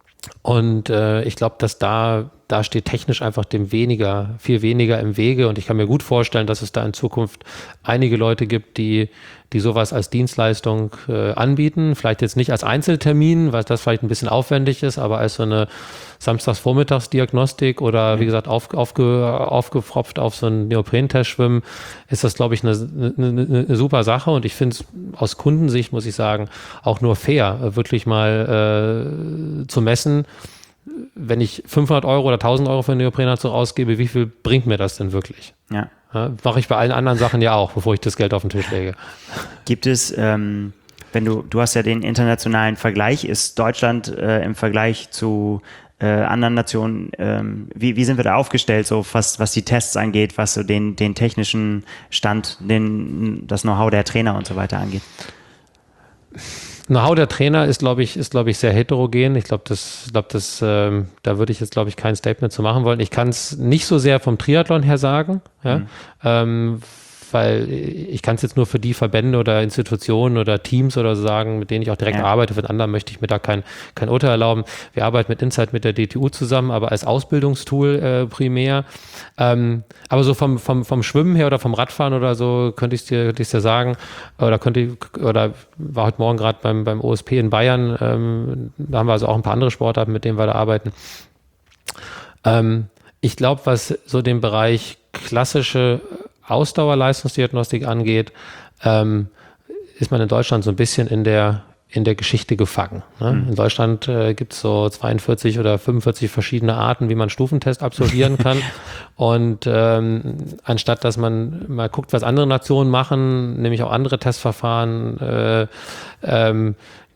und äh, ich glaube, dass da, da steht technisch einfach dem weniger, viel weniger im Wege. Und ich kann mir gut vorstellen, dass es da in Zukunft einige Leute gibt, die, die sowas als Dienstleistung äh, anbieten. Vielleicht jetzt nicht als Einzeltermin, weil das vielleicht ein bisschen aufwendig ist, aber als so eine Samstags-Vormittags-Diagnostik oder wie gesagt auf, aufge, aufgepfropft auf so einen Neoprentest schwimmen, ist das, glaube ich, eine, eine, eine super Sache. Und ich finde es aus Kundensicht, muss ich sagen, auch nur fair, wirklich mal äh, zu messen, wenn ich fünfhundert Euro oder tausend Euro für einen Neoprenanzug ausgebe, wie viel bringt mir das denn wirklich? Ja. Ja, mache ich bei allen anderen Sachen ja auch, bevor ich das Geld auf den Tisch lege. Gibt es, ähm, wenn du, du hast ja den internationalen Vergleich, ist Deutschland äh, im Vergleich zu äh, anderen Nationen, ähm, wie, wie sind wir da aufgestellt, so was, was die Tests angeht, was so den, den technischen Stand, den, das Know-how der Trainer und so weiter angeht? Know-how der Trainer ist, glaube ich, ist, glaube ich, sehr heterogen. Ich glaube, das, glaube, das, ähm, da würde ich jetzt, glaube ich, kein Statement zu machen wollen. Ich kann es nicht so sehr vom Triathlon her sagen, ja, mhm. ähm, weil ich kann es jetzt nur für die Verbände oder Institutionen oder Teams oder so sagen, mit denen ich auch direkt ja. arbeite. Für den anderen möchte ich mir da kein, kein Urteil erlauben. Wir arbeiten mit Insight, mit der D T U zusammen, aber als Ausbildungstool äh, primär. Ähm, aber so vom, vom, vom Schwimmen her oder vom Radfahren oder so könnte ich dir, könnte ich dir sagen, oder könnte ich, oder war heute Morgen gerade beim, beim O S P in Bayern, ähm, da haben wir also auch ein paar andere Sportarten, mit denen wir da arbeiten. Ähm, ich glaube, was so den Bereich klassische Ausdauerleistungsdiagnostik angeht, ähm, ist man in Deutschland so ein bisschen in der in der Geschichte gefangen. Ne? Mhm. In Deutschland äh, gibt es so zweiundvierzig oder fünfundvierzig verschiedene Arten, wie man Stufentest absolvieren kann. Und ähm, anstatt, dass man mal guckt, was andere Nationen machen, nämlich auch andere Testverfahren, äh, ähm,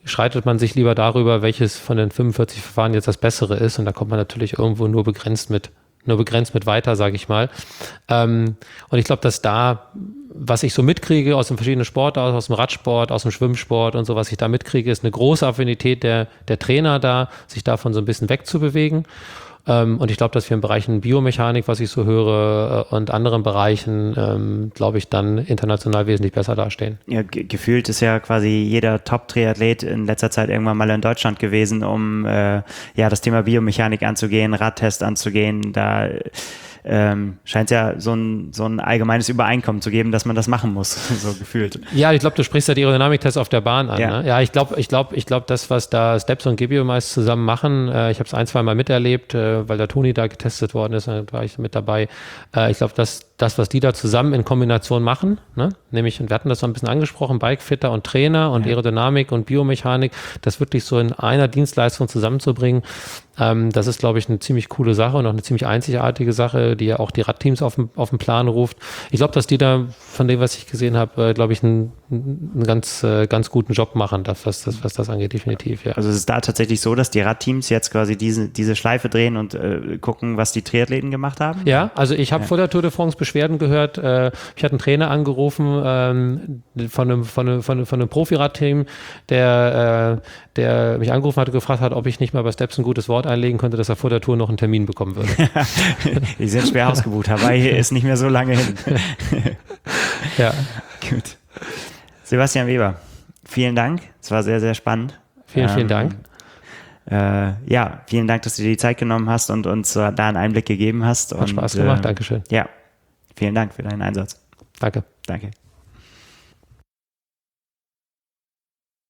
streitet man sich lieber darüber, welches von den fünfundvierzig Verfahren jetzt das bessere ist. Und da kommt man natürlich irgendwo nur begrenzt mit, nur begrenzt mit weiter, sage ich mal. Ähm, und ich glaube, dass da, was ich so mitkriege aus den verschiedenen Sportarten, aus dem Radsport, aus dem Schwimmsport und so, was ich da mitkriege, ist eine große Affinität der, der Trainer da, sich davon so ein bisschen wegzubewegen. Ähm, und ich glaube, dass wir in Bereichen Biomechanik, was ich so höre, äh, und anderen Bereichen, ähm, glaube ich, dann international wesentlich besser dastehen. Ja, ge- gefühlt ist ja quasi jeder Top-Triathlet in letzter Zeit irgendwann mal in Deutschland gewesen, um äh, ja das Thema Biomechanik anzugehen, Radtest anzugehen. Da ähm, scheint es ja so ein, so ein allgemeines Übereinkommen zu geben, dass man das machen muss, so gefühlt. Ja, ich glaube, du sprichst ja die Aerodynamiktests auf der Bahn an. Ja, ne? Ja, ich glaube, ich glaube, ich glaube, das, was da Steps und Gibio meist zusammen machen, äh, ich habe es ein, zwei Mal miterlebt, äh, weil der Toni da getestet worden ist, da war ich mit dabei. Äh, ich glaube, dass das, was die da zusammen in Kombination machen, ne? Nämlich, und wir hatten das so ein bisschen angesprochen, Bikefitter und Trainer und ja. Aerodynamik und Biomechanik, das wirklich so in einer Dienstleistung zusammenzubringen, ähm, das ist, glaube ich, eine ziemlich coole Sache und auch eine ziemlich einzigartige Sache, die ja auch die Radteams auf den, auf den Plan ruft. Ich glaube, dass die da, von dem, was ich gesehen habe, äh, glaube ich, einen, einen ganz, äh, ganz guten Job machen, das, was, das, was das angeht, definitiv. Ja. Also es ist da tatsächlich so, dass die Radteams jetzt quasi diese, diese Schleife drehen und äh, gucken, was die Triathleten gemacht haben? Ja, also ich habe ja. vor der Tour de France Beschwerden gehört. Äh, ich hatte einen Trainer angerufen ähm, von einem, von einem, von einem, von einem Profi-Radteam, der, äh, der mich angerufen hatte, gefragt hat, ob ich nicht mal bei Steps ein gutes Wort einlegen könnte, dass er vor der Tour noch einen Termin bekommen würde. Die sind schwer ausgebucht. Hawaii ist nicht mehr so lange hin. Ja. Gut. Sebastian Weber, vielen Dank. Es war sehr, sehr spannend. Vielen, vielen ähm, Dank. Äh, ja, vielen Dank, dass du dir die Zeit genommen hast und uns äh, da einen Einblick gegeben hast. Hat und, Spaß gemacht, äh, Dankeschön. Ja, vielen Dank für deinen Einsatz. Danke. Danke.